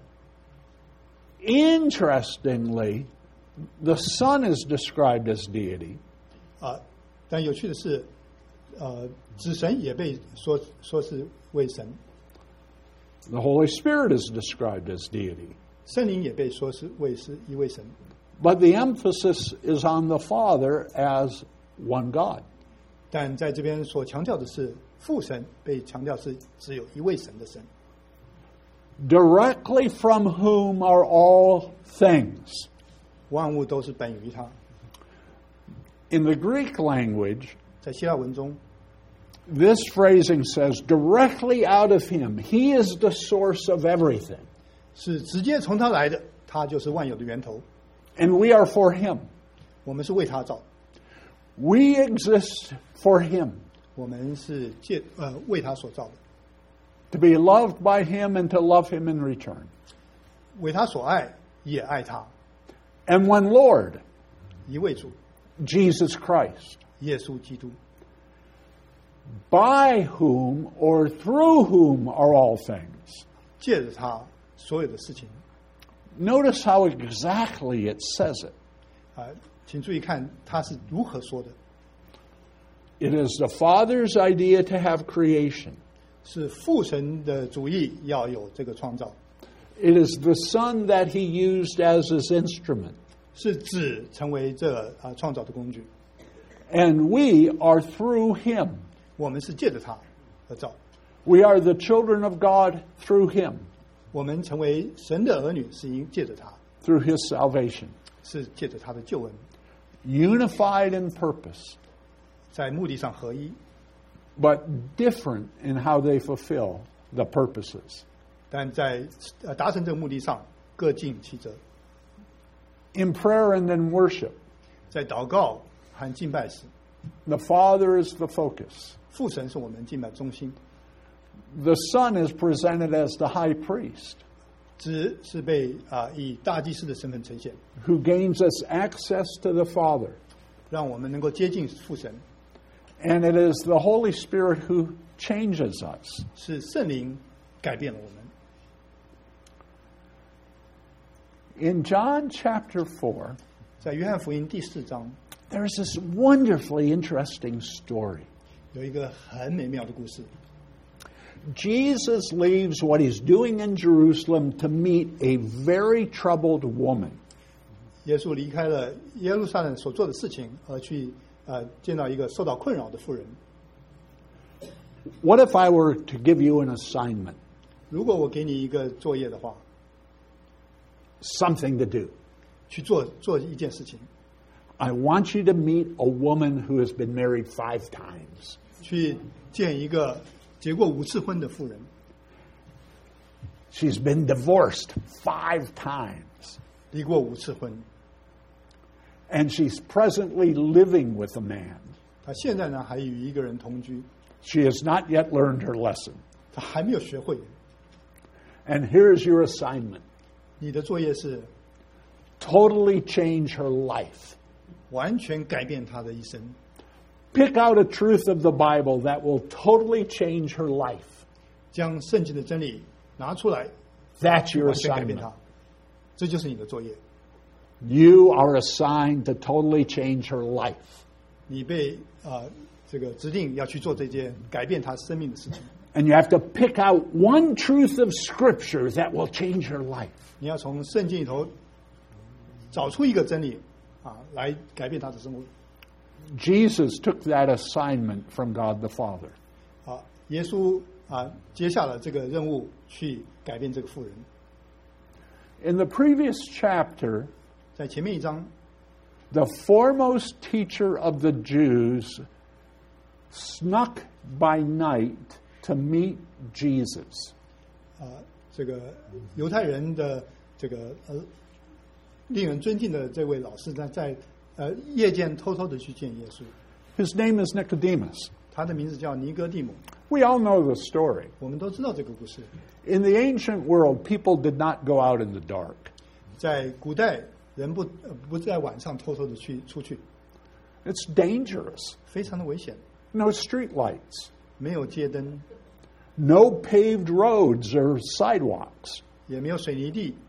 interestingly, the Son is described as deity. 啊，但有趣的是，呃，子神也被说说是为神， The Holy Spirit is described as deity. 圣灵也被说是为是一位神。 But the emphasis is on the Father as one God. 但在这边所强调的是，父神被强调是只有一位神的神， Directly from whom are all things. 万物都是本于他。 In the Greek language, 在希腊文中， this phrasing says directly out of him. He is the source of everything. 是直接从他来的，他就是万有的源头。 And we are for him. 我们是为他造， We exist for him. 我们是借呃为他所造的， To be loved by him and to love him in return. 为他所爱，也爱他。 And one Lord, 一位主， Jesus Christ, 耶稣基督， by whom or through whom are all things. 借着他所有的事情。 Notice how exactly it says it. 啊，请注意看他是如何说的， It is the Father's idea to have creation. 是父神的主意要有这个创造， It is the Son that he used as his instrument. 是指成为这啊创造的工具。 And we are through him. 我们是借着他而造， We are the children of God through him, 我们成为神的儿女是因借着他， through his salvation. 是借着他的救恩， Unified in purpose, 在目的上合一， but different in how they fulfill the purposes. 但在呃达成这个目的上各尽其责。 In prayer and in worship, 在祷告和敬拜时， the Father is the focus. 父神是我们敬拜中心， The Son is presented as the high priest, 子是被啊、以大祭司的身份呈现， who gains us access to the Father. 让我们能够接近父神。 And it is the Holy Spirit who changes us. 是圣灵改变了我们。 In John chapter four, 在约翰福音第四章 there's this wonderfully interesting story. 有一个很美妙的故事。 Jesus leaves what he's doing in Jerusalem to meet a very troubled woman. 耶稣离开了耶路撒冷所做的事情，而去呃见到一个受到困扰的妇人。 What if I were to give you an assignment, 如果我给你一个作业的话， something to do? 去做做一件事情， I want you to meet a woman who has been married five times. 去见一个结过五次婚的妇人， She's been divorced five times. 离过五次婚， And she's presently living with a man. 她现在呢还与一个人同居， She has not yet learned her lesson. 她还没有学会。 And here's your assignment. 你的作业是 Totally change her life. 完全改变她的一生， Pick out a truth of the Bible that will totally change her life. 将圣经的真理拿出来， That's your 完全改变 assignment. 它。这就是你的作业。 You are assigned to totally change her life. 你被呃这个指定要去做这件改变她生命的事情。 And you have to pick out one truth of Scripture that will change her life. 你要从圣经里头找出一个真理啊，来改变她的生活。 Jesus took that assignment from God the Father. 啊，耶稣啊接下了这个任务，去改变这个妇人。 In the previous chapter, 在前面一章， the foremost teacher of the Jews snuck by night to meet Jesus. 啊，这个犹太人的这个呃令人尊敬的这位老师呢，在呃夜间偷偷的去见耶稣。 His name is Nicodemus. 他的名字叫尼哥底母。 We all know the story. 我们都知道这个故事。 In the ancient world, people did not go out in the dark. 在古代，人不呃不在晚上偷偷的去出去， It's dangerous. 非常的危险。 No street lights, 没有街灯， no paved roads or sidewalks. 也没有水泥地，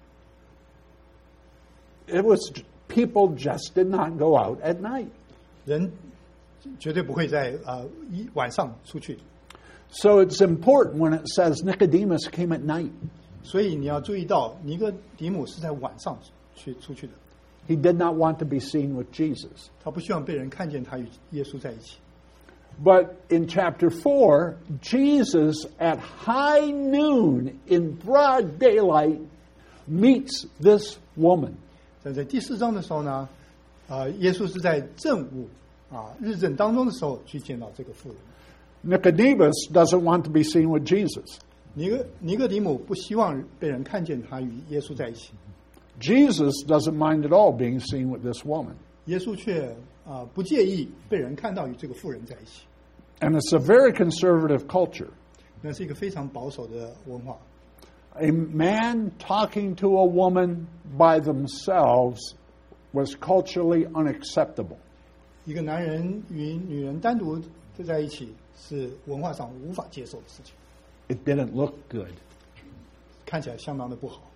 It was people just did not go out at night. 人绝对不会在呃一晚上出去。 So it's important when it says Nicodemus came at night. 所以你要注意到，尼哥底母是在晚上去出去的， He did not want to be seen with Jesus. 他不希望被人看见他与耶稣在一起。 But in chapter four, Jesus at high noon in broad daylight meets this woman. 在在第四章的时候呢，啊、耶稣是在正午啊日正当中的时候去见到这个妇人。 Nicodemus doesn't want to be seen with Jesus. 尼哥尼哥底母不希望被人看见他与耶稣在一起， Jesus doesn't mind at all being seen with this woman. 耶稣却啊、不介意被人看到与这个妇人在一起。 And it's a very conservative culture. 那是一个非常保守的文化。 A man talking to a woman by themselves was culturally unacceptable. 一个男人与女人单独在一起是文化上无法接受的事情， It didn't look good. 看起来相当的不好。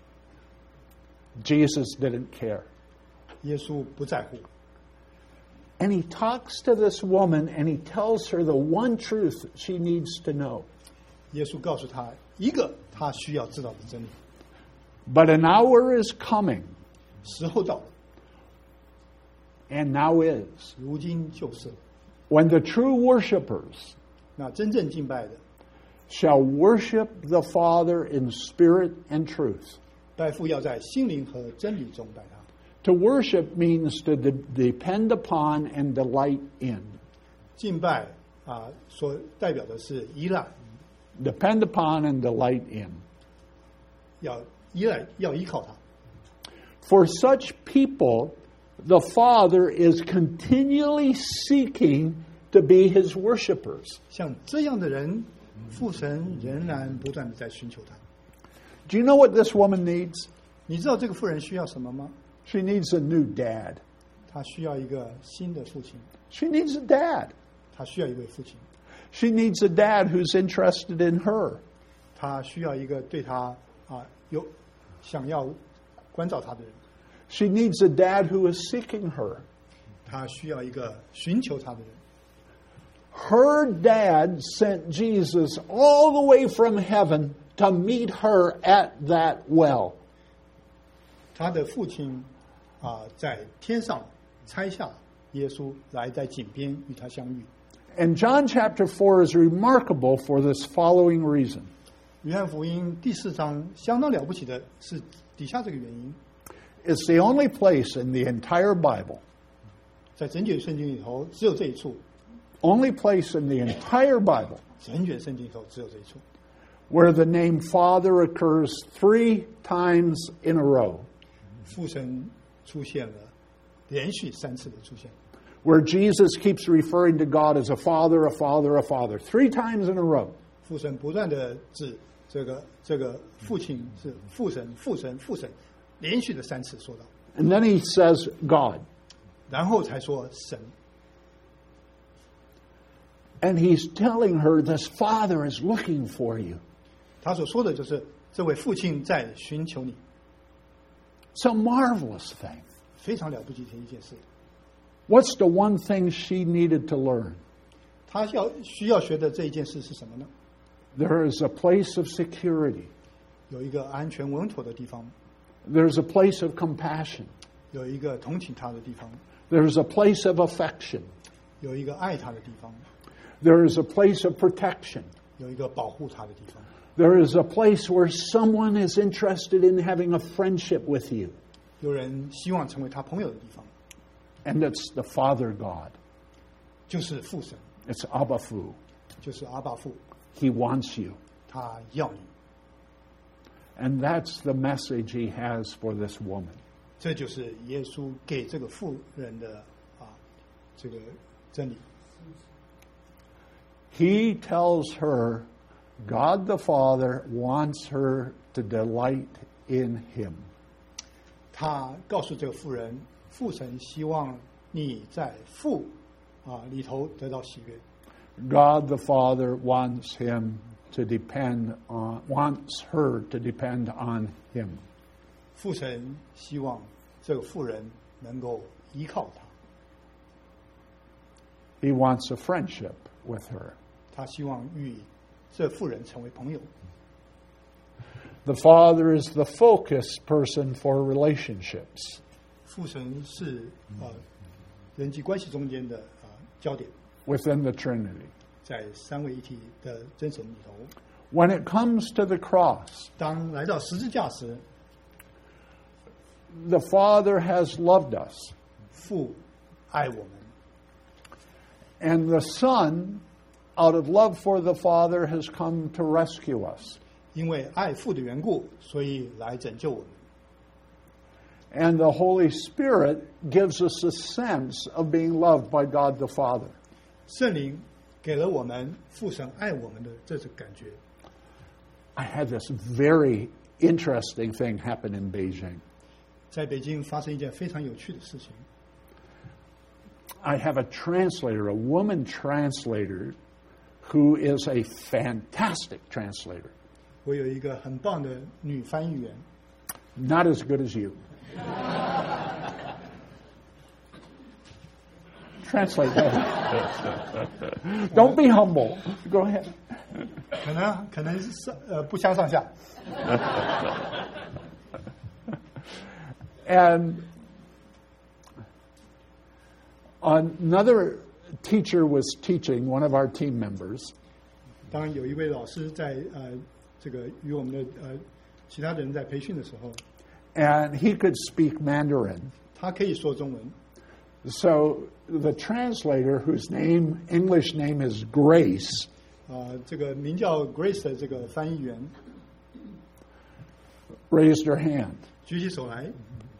Jesus didn't care. 耶稣不在乎， And he talks to this woman and he tells her the one truth she needs to know. 耶稣告诉他一个他需要知道的真理： But an hour is coming, 时候到了， and now is, 如今就是了。 when the true worshipers 那真正敬拜的， shall worship the Father in spirit and truth. 拜父要在心灵和真理中拜他。 To worship means to de- depend upon and delight in. 敬拜啊，所代表的是依赖， Depend upon and delight in. 要依赖，要依靠他。 For such people, the Father is continually seeking to be his worshipers. 像这样的人，父神仍然不断的在寻求他。 Do you know what this woman needs? 你知道这个妇人需要什么吗？ She needs a new dad. 她需要一个新的父亲， She needs a dad. 她需要一位父亲， She needs a dad who's interested in her. 她需要一个对她啊有想要关照她的人， She needs a dad who is seeking her. 她需要一个寻求她的人。 Her dad sent Jesus all the way from heaven to meet her at that well. 她的父亲啊在天上差下耶稣来在井边与她相遇。 And John chapter four is remarkable for this following reason. 约翰福音第四章相当了不起的是底下这个原因， It's the only place in the entire Bible 在整卷圣经里头只有这一处， only place in the entire Bible 整卷圣经里头只有这一处， where the name Father occurs three times in a row, 父神出现了，连续三次的出现， where Jesus keeps referring to God as a Father, a Father, a Father, three times in a row. 父神不断的指这个这个父亲是父神，父神，父神，连续的三次说到， And then he says God. 然后才说神。 And he's telling her this Father is looking for you. 他所说的就是这位父亲在寻求你， It's a marvelous thing. 非常了不起的一件事。 What's the one thing she needed to learn? 他要需要学的这一件事是什么呢？ There is a place of security. 有一个安全稳妥的地方， There's a place of compassion. 有一个同情他的地方， There's a place of affection. 有一个爱他的地方， There is a place of protection. 有一个保护他的地方， There is a place where someone is interested in having a friendship with you. 有人希望成为他朋友的地方， And it's the Father God. 就是父神， It's Abba Fu. 就是阿爸父， He wants you. 他要你。 And that's the message he has for this woman. 这就是耶稣给这个妇人的啊，这个真理。 He tells her God the Father wants her to delight in him. 他告诉这个妇人，父神希望你在父啊里头得到喜悦。 God the Father wants him to depend on, wants her to depend on him. 父神希望这个妇人能够依靠他， He wants a friendship with her. 他希望与这妇人成为朋友。 The Father is the focus person for relationships. 父神是呃人际关系中间的呃焦点， Within the Trinity. 在三位一体的真神里头。 When it comes to the cross, 当来到十字架时， the Father has loved us, 父爱我们， and the Son, out of love for the Father, has come to rescue us. 因为爱父的缘故，所以来拯救我们。 And the Holy Spirit gives us a sense of being loved by God the Father. 圣灵给了我们父神爱我们的这种感觉。 I had this very interesting thing happen in Beijing. 在北京发生一件非常有趣的事情。 I have a translator, a woman translator, who is a fantastic translator. 我有一个很棒的女翻译员， Not as good as you. Translate that. Don't be humble. Go ahead. 可能可能是上呃不相上下。 And another teacher was teaching, one of our team members, 当有一位老师在呃这个与我们的呃其他的人在培训的时候， and he could speak Mandarin. 他可以说中文， So the translator, whose name, English name is Grace, 啊、这个名叫 Grace 的这个翻译员 raised her hand 举起手来，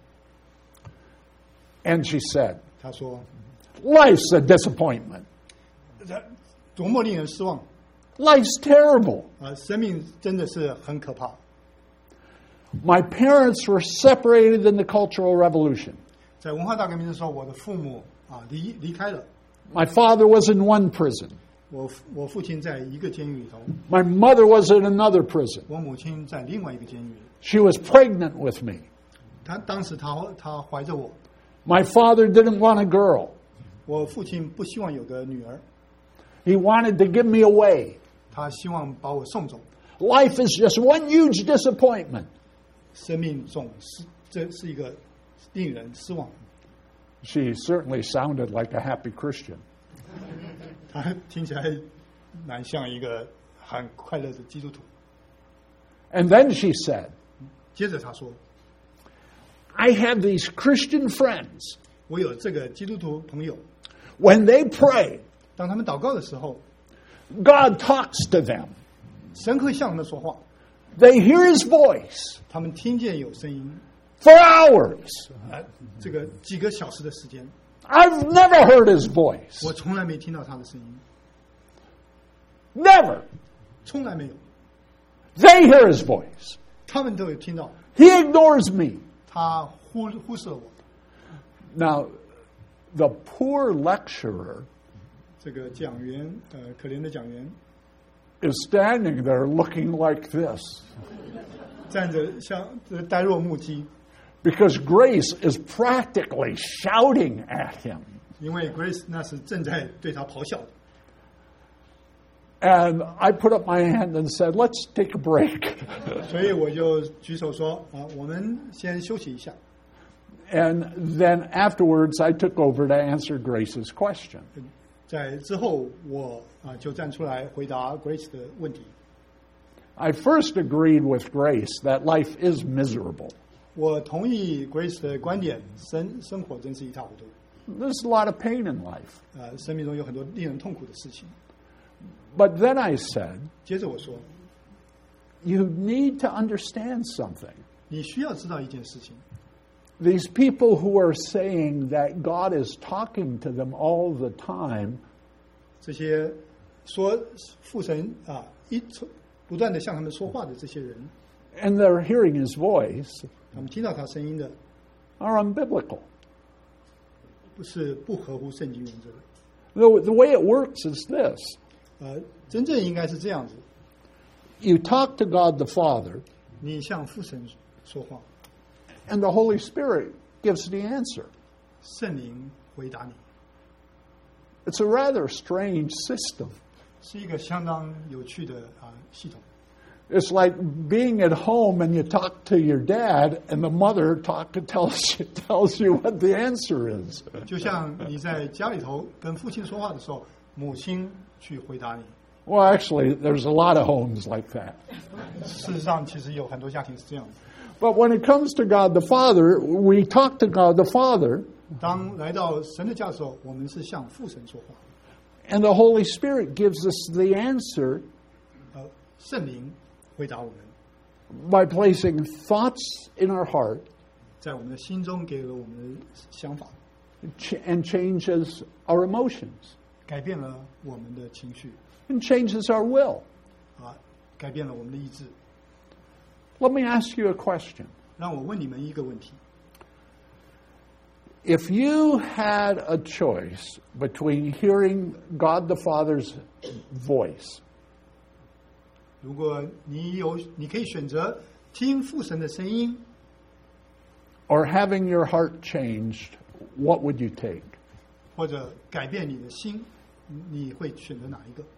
and she said, 他说 Life's a disappointment. 这多么令人失望 Life's terrible. 啊、生命真的是很可怕。 My parents were separated in the Cultural Revolution. 在文化大革命的时候，我的父母啊离离开了， My father was in one prison. 我我父亲在一个监狱里头， My mother was in another prison. 我母亲在另外一个监狱里。 She was pregnant with me. 他当时他他怀着我， My father didn't want a girl. 我父亲不希望有个女儿， He wanted to give me away. 他希望把我送走。 Life is just one huge disappointment. 生命总是这是一个令人失望。 She certainly sounded like a happy Christian. 他听起来蛮像一个很快乐的基督徒。 And then she said, 接着他说 I have these Christian friends.：“ 我有这个基督徒朋友， When they pray, 当他们祷告的时候， God talks to them. 神会向他们说话， They hear his voice 他们听见有声音， for hours. 呃，这个几个小时的时间， I've never heard his voice. 我从来没听到他的声音， Never. 从来没有， They hear his voice. 他们都有听到， He ignores me. 他忽忽视了我。 Now, the poor lecturer 这个讲员，呃，可怜的讲员， is standing there looking like this 站着像这个呆若木鸡， because Grace is practically shouting at him. 因为 Grace 那是正在对他咆哮的。 And I put up my hand and said, let's take a break. 所以我就举手说啊，我们先休息一下。 And then afterwards, I took over to answer Grace's question. 在之后，我啊就站出来回答 Grace 的问题。 I first agreed with Grace that life is miserable. 我同意 Grace 的观点，生生活真是一塌糊涂。 There's a lot of pain in life. 呃，生命中有很多令人痛苦的事情。 But then I said, 接着我说， you need to understand something. 你需要知道一件事情。 These people who are saying that God is talking to them all the time, 这些说父神啊一不断的向他们说话的这些人， and they're hearing his voice, 他们听到他声音的， are unbiblical. 不是不合乎圣经原则的。 The, the way it works is this. 呃，真正应该是这样子： You talk to God the Father, 你向父神说话， and the Holy Spirit gives the answer. 圣灵回答你， It's a rather strange system. 是一个相当有趣的啊系统。 It's like being at home and you talk to your dad, and the mother talk tells you tells you what the answer is. 就像你在家里头跟父亲说话的时候，母亲去回答你。 Well, actually, there's a lot of homes like that. 事实上，其实有很多家庭是这样的。 But when it comes to God the Father, we talk to God the Father, 当来到神的家的时候，我们是向父神说话， and the Holy Spirit gives us the answer 呃，圣灵回答我们， by placing thoughts in our heart 在我们的心中给了我们的想法， ch- and changes our emotions 改变了我们的情绪， and changes our will. 啊，改变了我们的意志。 Let me ask you a question. 让我问你们一个问题： If you had a choice between hearing God the Father's voice 如果你有，你可以选择听父神的声音， or having your heart changed, what would you take? 或者改变你的心，你会选择哪一个？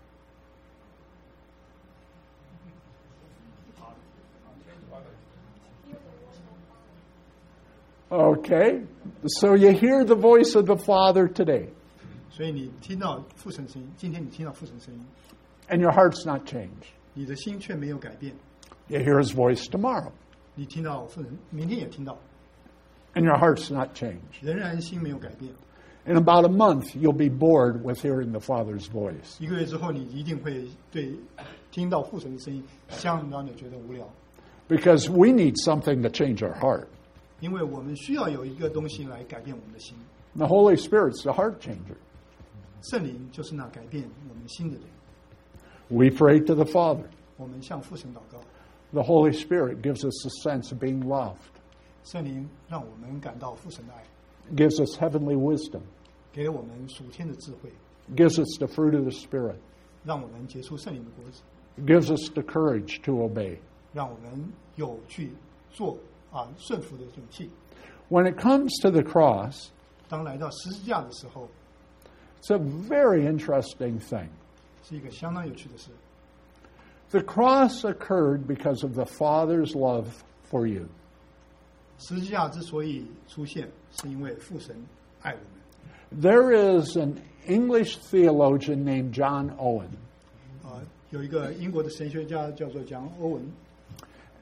Okay, so you hear the voice of the Father today, 所以你听到父神声音，今天你听到父神声音， and your heart's not changed. 你的心却没有改变。 You hear his voice tomorrow, 你听到父神，明天也听到， and your heart's not changed. 仍然心没有改变。 In about a month, you'll be bored with hearing the Father's voice. 一个月之后，你一定会对听到父神的声音相当的觉得无聊， Because we need something to change our heart. 因为我们需要有一个东西来改变我们的心。 The Holy Spirit's the heart changer. 圣灵就是那改变我们心的人。 We pray to the Father. 我们向父神祷告， The Holy Spirit gives us a sense of being loved, 圣灵让我们感到父神的爱， gives us heavenly wisdom, 给了我们属天的智慧， gives us the fruit of the Spirit, 让我们结出圣灵的果子， gives us the courage to obey. 让我们有去做啊顺服的勇气。 When it comes to the cross, 当来到十字架的时候， it's a very interesting thing. 是一个相当有趣的事。 The cross occurred because of the Father's love for you. 十字架之所以出现，是因为父神爱我们。 There is an English theologian named John Owen, 啊，有一个英国的神学家叫做讲欧文，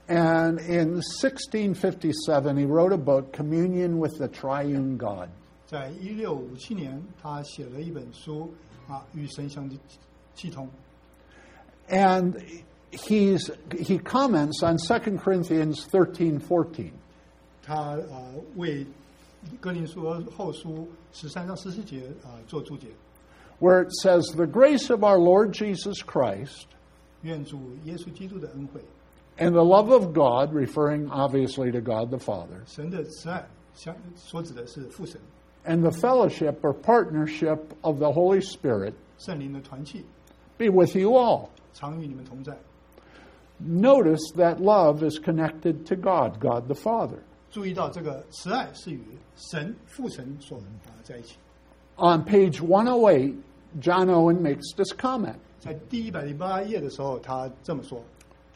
And in sixteen fifty-seven, he wrote a book, Communion with the Triune God. 在一六五七年，他写了一本书啊，与神相契通。 And he's he comments on Second Corinthians thirteen fourteen. 他呃为哥林多后书十三章十四节啊、呃、做注解， where it says, "The grace of our Lord Jesus Christ 愿主耶稣基督的恩惠， and the love of God," referring obviously to God the Father, 神的慈爱，相所指的是父神， "and the fellowship or partnership of the Holy Spirit 圣灵的团契， be with you all." 常与你们同在。 Notice that love is connected to God, God the Father. 注意到这个慈爱是与神父神所啊在一起。 On page one oh eight, John Owen makes this comment. 在第一百零八页的时候，他这么说：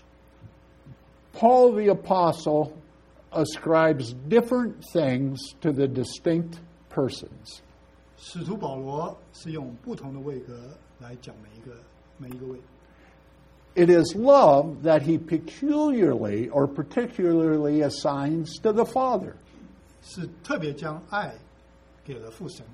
Paul the Apostle ascribes different things to the distinct persons. 使徒保罗是用不同的位格来讲每一个每一个位。 It is love that he peculiarly or particularly assigns to the Father. 是特别将爱给了父神。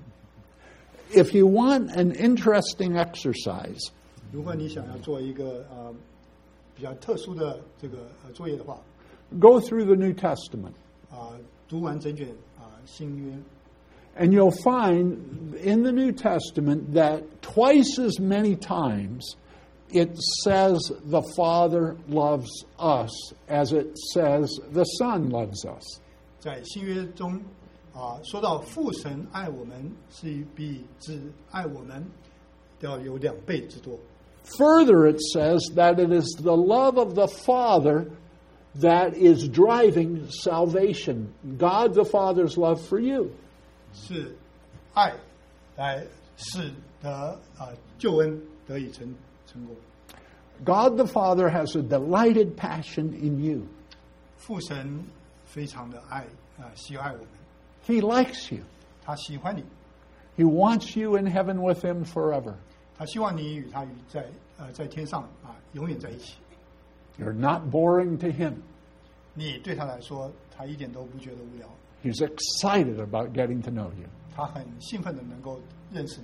If you want an interesting exercise, 如果你想要做一个呃比较特殊的这个呃作业的话， go through the New Testament. 啊、读完整卷啊、新约， And you'll find in the New Testament that twice as many times it says the Father loves us as it says the Son loves us. 在新约中啊、说到父神爱我们是比只爱我们要有两倍之多。 Further, it says that it is the love of the Father that is driving salvation. God the Father's love for you. 是爱来使得啊、救恩得以成成功。 God the Father has a delighted passion in you. 父神非常的爱啊、喜爱我们， He likes you. 他喜欢你， He wants you in heaven with Him forever. 他希望你与他与在呃在天上啊、永远在一起。 You're not boring to Him. 你对他来说，他一点都不觉得无聊， He's excited about getting to know you. 他很兴奋的能够认识你。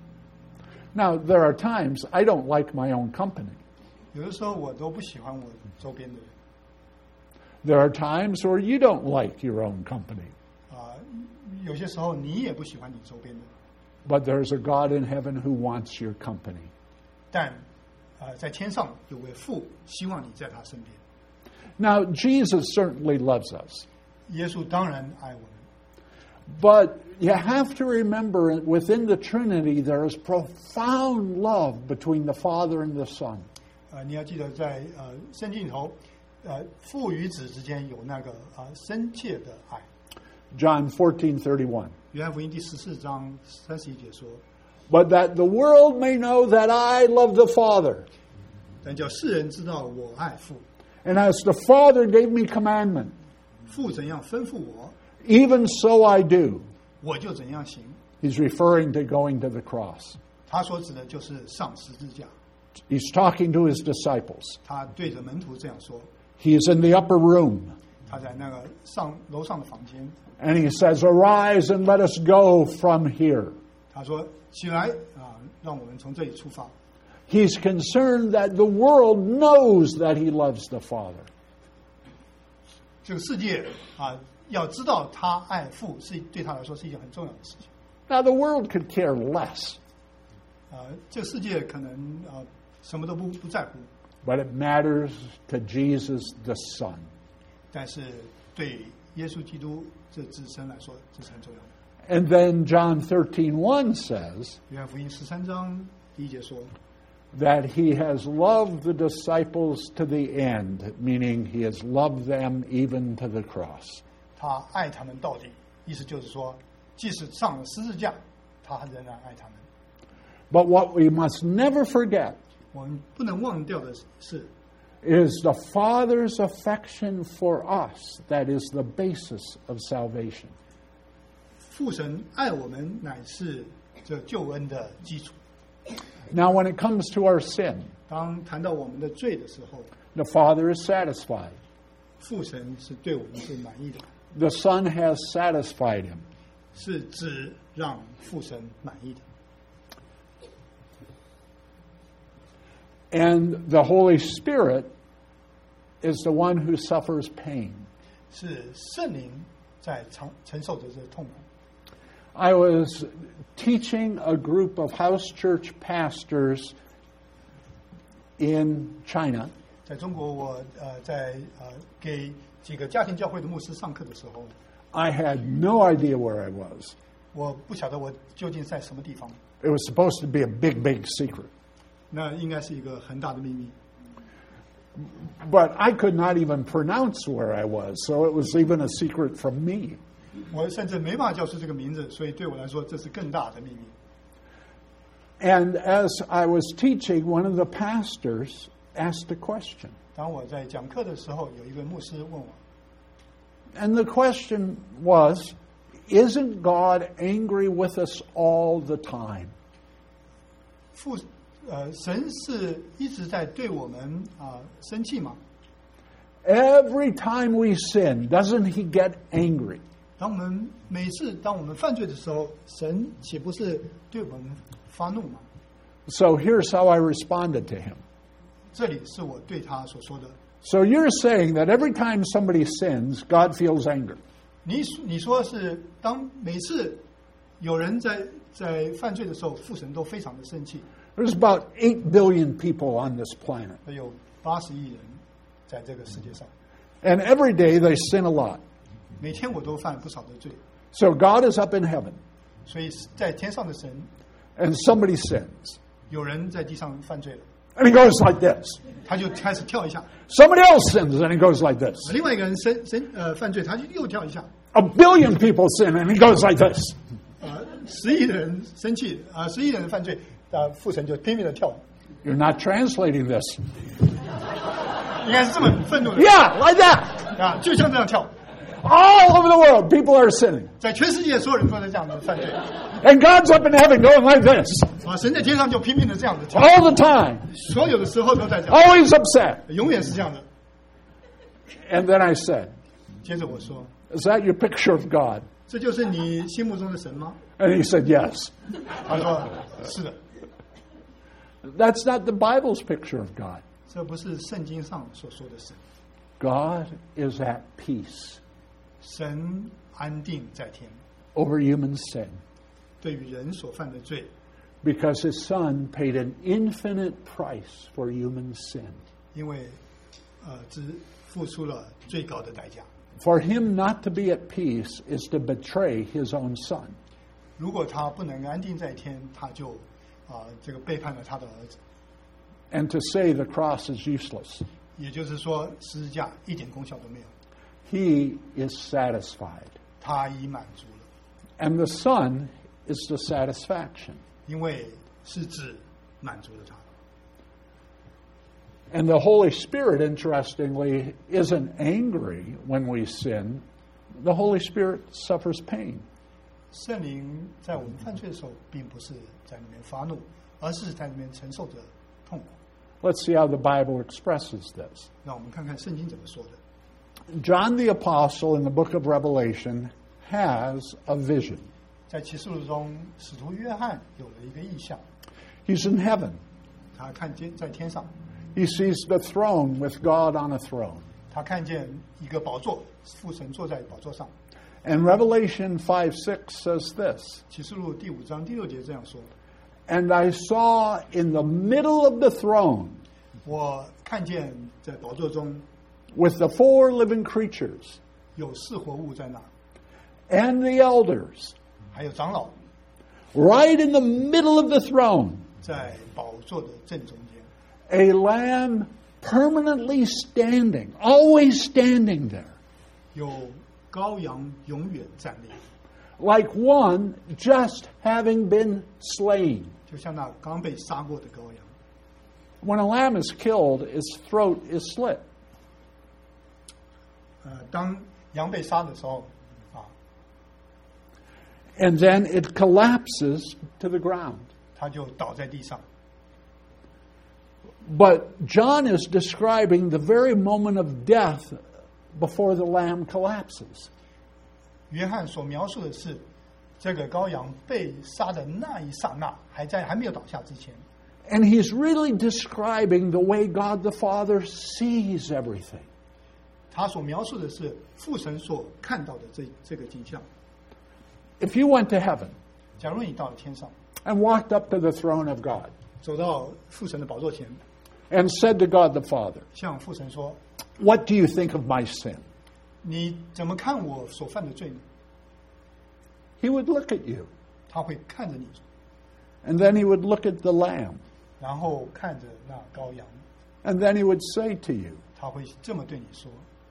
Now, there are times I don't like my own company. 有的时候我都不喜欢我周边的人 There are times where you don't like your own company. 啊、有些时候你也不喜欢你周边的人， But there's a God in heaven who wants your company. 但啊、在天上有位父希望你在他身边。 Now, Jesus certainly loves us. 耶稣当然爱我们， But you have to remember within the Trinity there is profound love between the Father and the Son. 呃，你要记得在呃圣经里头，呃父与子之间有那个啊、深切的爱。 John fourteen thirty-one. 约翰福音第十四章三十一节说， But that the world may know that I love the Father, 但叫世人知道我爱父， and as the Father gave me commandment, 父怎样吩咐我， even so I do. 我就怎样行。 He's referring to going to the cross. 他所指的就是上十字架。 He's talking to his disciples. 他对着门徒这样说， He is in the upper room, 他在那个上楼上的房间， and he says, "Arise and let us go from here." 他说起来啊、让我们从这里出发。 He's concerned that the world knows that he loves the Father. 这个世界啊、要知道他爱父是对他来说是一件很重要的事情。 Now, the world could care less, 啊、这个世界可能啊、什么都不不在乎， but it matters to Jesus the Son. 但是对耶稣基督这自身来说，这是很重要的。 And then John thirteen one says 约翰福音十三章第一节说， that he has loved the disciples to the end, meaning he has loved them even to the cross. 他爱他们到底，意思就是说，即使上了十字架，他仍然爱他们。 But what we must never forget 我们不能忘掉的是， is the Father's affection for us that is the basis of salvation. 父神爱我们乃是这救恩的基础。 Now, when it comes to our sin, 当谈到我们的罪的时候， the Father is satisfied. 父神是对我们是满意的， The Son has satisfied him. 是只让父神满意的。 And the Holy Spirit is the one who suffers pain. 是圣灵在承承受着这个痛苦。 I was teaching a group of house church pastors in China. 在中国我，呃在呃给几个家庭教会的牧师上课的时候， I had no idea where I was. 我不晓得我究竟在什么地方。 It was supposed to be a big, big secret. 那应该是一个很大的秘密。 But I could not even pronounce where I was, so it was even a secret from me. 我甚至没办法叫出这个名字，所以对我来说这是更大的秘密。 And as I was teaching, one of the pastors asked a question. 当我在讲课的时候，有一个牧师问我， And the question was, isn't God angry with us all the time? 父呃神是一直在对我们啊、呃、生气吗？ Every time we sin, doesn't he get angry? 当我们每次当我们犯罪的时候，神岂不是对我们发怒吗？ So here's how I responded to him. 这里是我对他所说的。 So you're saying that every time somebody sins, God feels anger. 你你说是当每次有人在在犯罪的时候，父神都非常的生气。 There's about eight billion people on this planet. 有八十亿人在这个世界上， And every day they sin a lot. 每天我都犯不少的罪， So God is up in heaven 所以在天上的神， and somebody sins. 有人在地上犯罪了， And he goes like this. 他就开始跳一下； Somebody else sins and he goes like this. 另外一个人生生呃犯罪，他就又跳一下。 A billion people sin and he goes like this. 呃，十亿人生气，啊、呃，十亿人犯罪，啊、呃，父神就拼命的跳， You're not translating this. 应该是这么愤怒的， Yeah, like that. 啊，就像这样跳， All over the world, people are sinning. 在全世界所有人都在这样子犯罪， And God's up in heaven going like this 啊，神在天上就拼命的这样子跳， all the time, 所有的时候都在这样， always upset. 永远是这样的。 And then I said, 接着我说， Is that your picture of God? 这就是你心目中的神吗？ And he said, Yes. 他说是的， That's not the Bible's picture of God. 这不是圣经上所说的神。 God is at peace 神安定在天， over human sin 对于人所犯的罪， because his son paid an infinite price for human sin. 因为呃只付出了最高的代价。 For him not to be at peace is to betray his own son. 如果他不能安定在天，他就啊、呃、这个背叛了他的儿子。 And to say the cross is useless. 也就是说，十字架一点功效都没有， He is satisfied. 他已满足了， And the son is the satisfaction. 因为是指满足了他。 And the Holy Spirit, interestingly, isn't angry when we sin. The Holy Spirit suffers pain. 圣灵在我们犯罪的时候，并不是在里面发怒，而是在里面承受着痛苦。 Let's see how the Bible expresses this. 让我们看看圣经怎么说的。 John the Apostle in the book of Revelation has a vision. 在启示录中，使徒约翰有了一个意象， He's in heaven. 他看见在天上， He sees the throne with God on a throne. 他看见一个宝座，父神坐在宝座上。 And Revelation five six says this. 启示录第五章第六节这样说： And I saw in the middle of the throne 我看见在宝座中 with the four living creatures 有四活物在那， and the elders 还有长老 right in the middle of the throne, 在宝座的正中间， a lamb permanently standing, always standing there, 有羔羊永远站立， like one just having been slain. 就像那刚被杀过的羔羊。 When a lamb is killed, its throat is slit. 呃，当羊被杀的时候，啊， And then it collapses to the ground. 他就倒在地上。 But John is describing the very moment of death before the lamb collapses. 约翰所描述的是这个羔羊被杀的那一刹那，还在还没有倒下之前。 And he's really describing the way God the Father sees everything. 他所描述的是父神所看到的这这个景象。 If you went to heaven 假如你到了天上， and walked up to the throne of God 走到父神的宝座前， and said to God the Father, 向父神说 "What do you think of my sin?" 你怎么看我所犯的罪呢？ He would look at you, 他会看着你， and then he would look at the lamb, 然后看着那羔羊， and then he would say to you, 他会这么对你说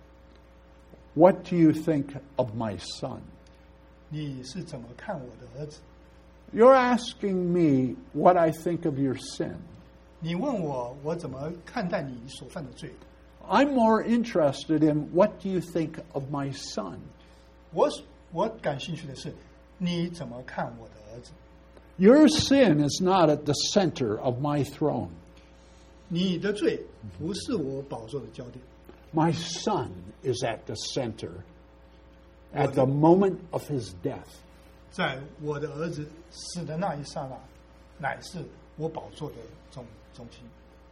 "What do you think of my son?" 你是怎么看我的儿子？ You're asking me what I think of your sin. 你问我我怎么看待你所犯的罪？ I'm more interested in what do you think of my son? 我我感兴趣的是你怎么看我的儿子？ Your sin is not at the center of my throne. 你的罪不是我宝座的焦点， My son is at the center at the moment of his death. 在我的儿子死的那一刹那，乃是我宝座的中中心。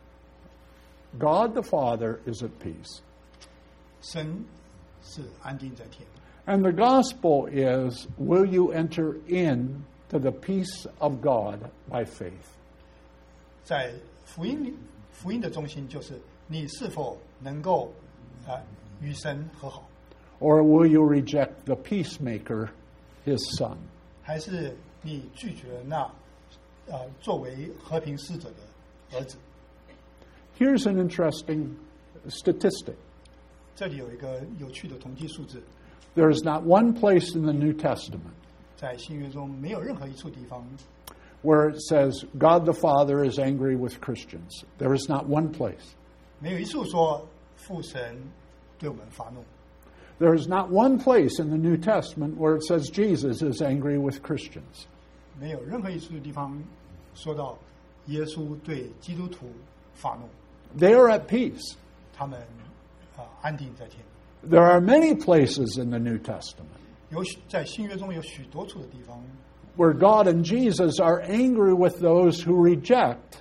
God the Father is at peace. 神是安定在天， And the gospel is, will you enter in to the peace of God by faith? 在福音里，福音的中心就是你是否能够啊、呃、与神和好， Or will you reject the peacemaker, his son? 还是你拒绝了那呃作为和平使者的儿子？ Here's an interesting statistic. 这里有一个有趣的统计数字， There is not one place in the New Testament 在新约中没有任何一处地方 where it says God the Father is angry with Christians. There is not one place. 没有一处说父神对我们发怒， There is not one place in the New Testament where it says Jesus is angry with Christians. 没有任何一处地方说到耶稣对基督徒发怒， They are at peace. 他们啊、呃、安定在天。 There are many places in the New Testament 有许在新约中有许多处的地方， where God and Jesus are angry with those who reject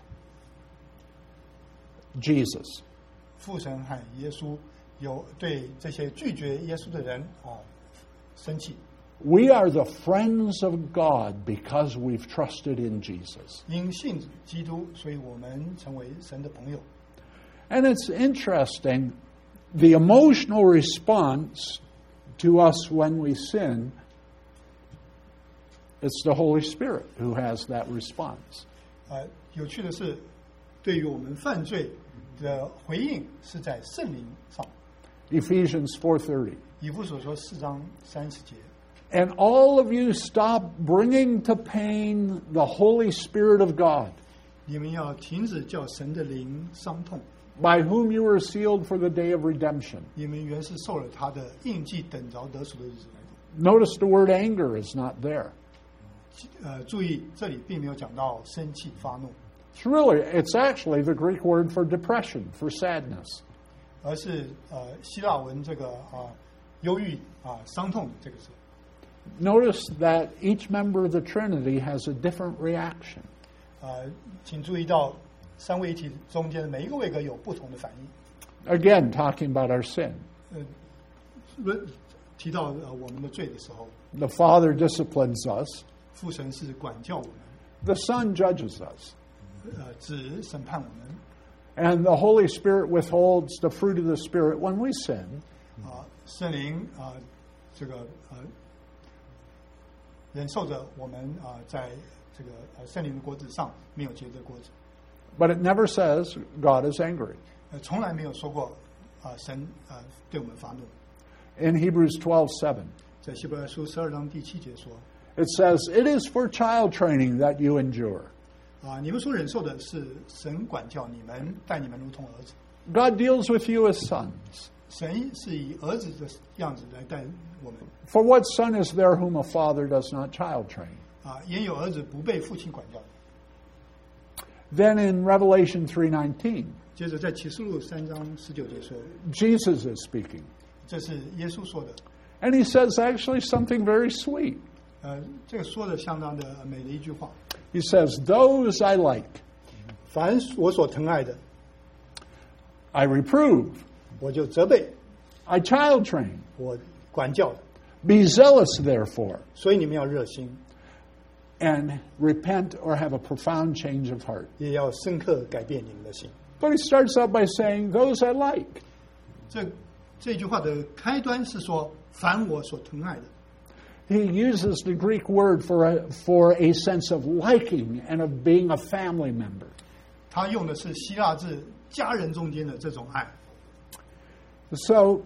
Jesus. 父神和耶稣有对这些拒绝耶稣的人啊、生气。 We are the friends of God because we've trusted in Jesus. 因信基督，所以我们成为神的朋友。 And it's interesting, the emotional response to us when we sin, it's the Holy Spirit who has that response. 呃，有趣的是，对于我们犯罪的回应是在圣灵上。 Ephesians four thirty. 以弗所说四章三十节， And all of you stop bringing to pain the Holy Spirit of God, 你们要停止叫神的灵伤痛。 by whom you were sealed for the day of redemption. 你们原是受了他的印记，等着得赎的日子来的。 Notice the word anger is not there. 呃，注意这里并没有讲到生气、发怒， It's really, it's actually the Greek word for depression, for sadness. 而是呃希腊文这个啊、忧郁啊、伤痛这个字。 Notice that each member of the Trinity has a different reaction. 呃，请注意到三位一体中间的每一个位格有不同的反应。 Again, talking about our sin. 呃，论提到呃我们的罪的时候， The Father disciplines us. 父神是管教我们， The Son judges us. 呃，只审判我们。 And the Holy Spirit withholds the fruit of the Spirit when we sin. 啊、圣灵啊、这个呃，忍受着我们啊、在这个呃圣灵的果子上没有结这果子， But it never says God is angry. 呃，从来没有说过啊、神啊、对我们发怒。 In Hebrews twelve seven, 在希伯来书十二章第七节说 it says, It is for child training that you endure. 啊、你们所忍受的是神管教你们，待你们如同儿子。 God deals with you as sons. 神是以儿子的样子来待我们 For what son is there whom a father does not child train? 啊，焉有儿子不被父亲管教的？ Then in Revelation three nineteen, 接着在启示录三章十九节说， Jesus is speaking. 这是耶稣说的。 And he says actually something very sweet. 呃，这个说的相当的美的一句话。 He says, "Those I like, 凡我所疼爱的， I reprove, 我就责备， I child train. 我管教。 Be zealous, therefore, 所以你们要热心， and repent or have a profound change of heart." 也要深刻改变你们的心。 But he starts out by saying, "Those I like." 这这句话的开端是说，凡我所疼爱的。 He uses the Greek word for a, for a sense of liking and of being a family member. 他用的是希腊字家人中间的这种爱。 So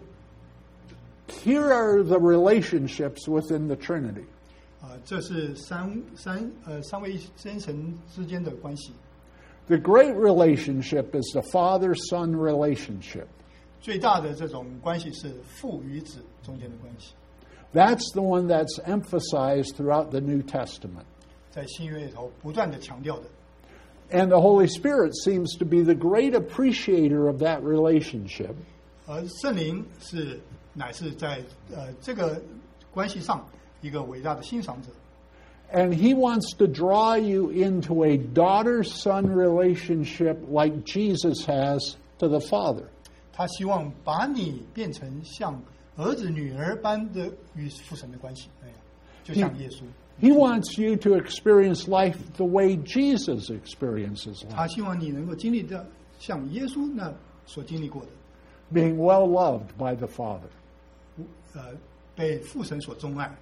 here are the relationships within the Trinity. 啊、这是三三呃三位真神之间的关系。 The great relationship is the father-son relationship. 最大的这种关系是父与子中间的关系， That's the one that's emphasized throughout the New Testament. 在新约里头不断的强调的。 And the Holy Spirit seems to be the great appreciator of that relationship. 而圣灵是乃是在呃这个关系上一个伟大的欣赏者， And he wants to draw you into a daughter-son relationship like Jesus has to the Father. 他希望把你变成像儿子女儿般的与父神的关系，哎呀，就像耶稣。 He wants you to experience life the way Jesus experiences 他 life, 希望你能够经历的像耶稣那所经历过的， being well loved by the Father. 呃，被父神所钟爱。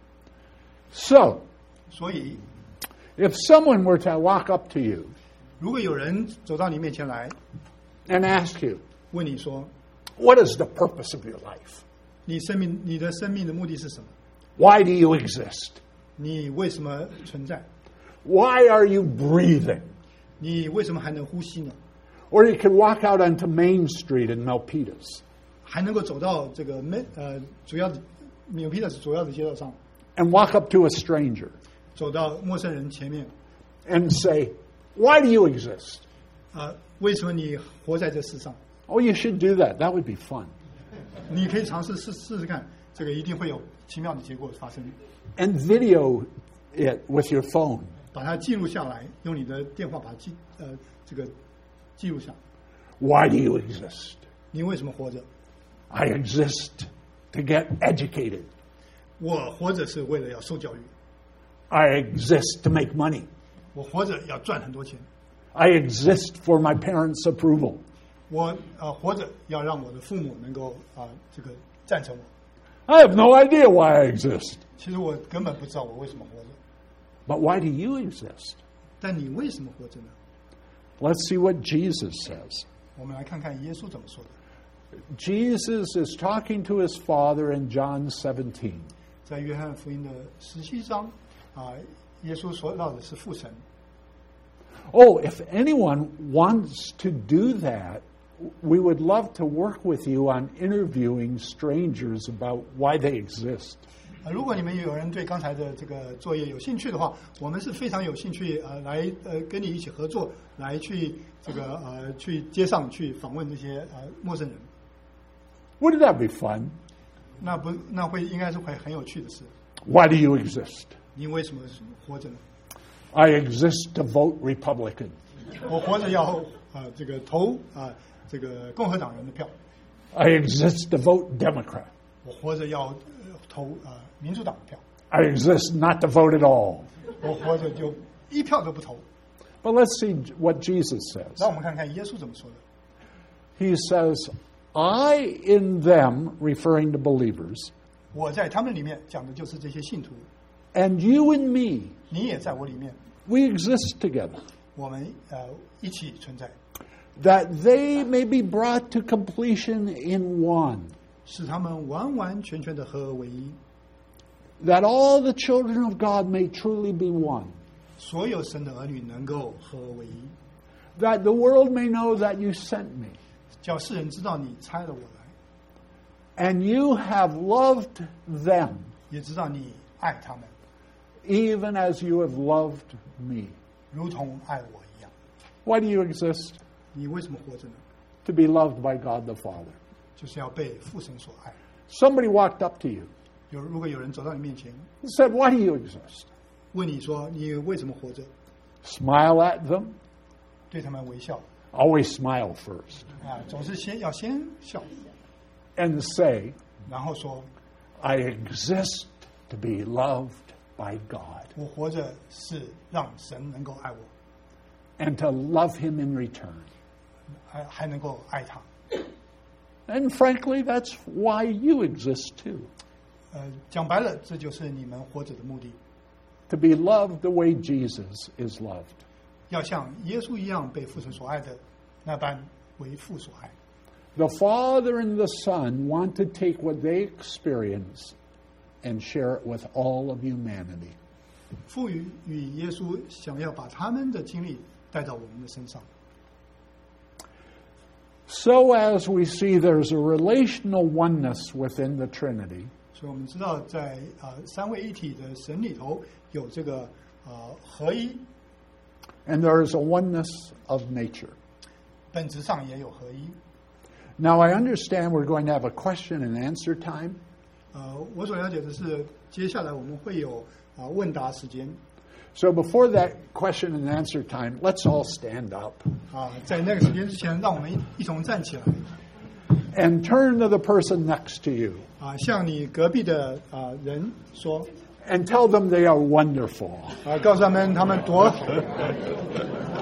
So, 所以， if someone were to walk up to you 如果有人走到你面前来， and ask you, 问你说 "What is the purpose of your life? 你生命你的生命的目的是什么？ Why do you exist? 你为什么存在？ Why are you breathing?" 你为什么还能呼吸呢？ Or you could walk out onto Main Street in Milpitas 还能够走到这个美呃主要的纽皮的主要的街道上， and walk up to a stranger 走到陌生人前面， and say, "Why do you exist?" 啊、为什么你活在这世上？ Oh, you should do that. That would be fun. 你可以尝试试试试看，这个一定会有奇妙的结果发生。 And video it with your phone. 把它记录下来，用你的电话把它记呃这个记录下。 Why do you exist? 你为什么活着？ I exist to get educated. 我活着是为了要受教育， I exist to make money. 我活着要赚很多钱， I exist for my parents' approval. 我呃活着要让我的父母能够啊、这个赞成我。 I have no idea why I exist. 其实我根本不知道我为什么活着， But why do you exist? 但你为什么活着呢？ Let's see what Jesus says. 我们来看看耶稣怎么说的。 Jesus is talking to his Father in John seventeen. 在约翰福音的十七章啊、耶稣说到的是父神。 Oh, if anyone wants to do that, we would love to work with you on interviewing strangers about why they exist. 呃如果你们有人对刚才的这个作业有兴趣的话，我们是非常有兴趣呃来呃跟你一起合作，来去这个呃去街上去访问这些呃陌生人。 Wouldn't that be fun? 那不那会应该是会很有趣的事。 Why do you exist? 你为什么活着呢？ I exist to vote Republican. 我活着要呃这个投啊、这个共和党人的票， I exist to vote Democrat. 我活着要、呃投啊、民主党的票， I exist not to vote at all. 我活着就一票都不投。 But let's see what Jesus says. 让我们看看耶稣怎么说的。 He says, I in them, referring to believers, 我在他们里面讲的就是这些信徒， and you in me, 你也在我里面， we exist together, 我们呃一起存在， that they may be brought to completion in one, 使他们完完全全的合而为一， that all the children of God may truly be one, 所有神的儿女能够合而为一， that the world may know that you sent me, 叫世人知道你差了我来， and you have loved them, 也知道你爱他们， even as you have loved me. 如同爱我一样。 Why do you exist? 你为什么活着呢？ To be loved by God the Father. 就是要被父神所爱。 Somebody walked up to you 有如果有人走到你面前， and said, "Why do you exist?" 问你说你为什么活着， Smile at them. 对他们微笑 Always smile first. 啊，总是先要先笑， And say, 然后说 "I exist to be loved by God 我活着是让神能够爱我， and to love him in return." 还还能够爱他。 And frankly, that's why you exist too. 呃，讲白了，这就是你们活着的目的， To be loved the way Jesus is loved. 要像耶稣一样被父神所爱的那般为父所爱。 The Father and the Son want to take what they experience and share it with all of humanity. 父与与耶稣想要把他们的经历带到我们的身上， So as we see there's a relational oneness within the Trinity, 所以我们知道在呃三位一体的神里头有这个呃合一， and there is a oneness of nature. 本质上也有合一。 Now I understand we're going to have a question and answer time. 呃，我所了解的是，接下来我们会有啊、呃、问答时间 So before that question and answer time, let's all stand up 啊、在那个时间之前，让我们一一同站起来 and turn to the person next to you 啊、向你隔壁的啊、人说 and tell them they are wonderful. 啊、告诉他们他们多好。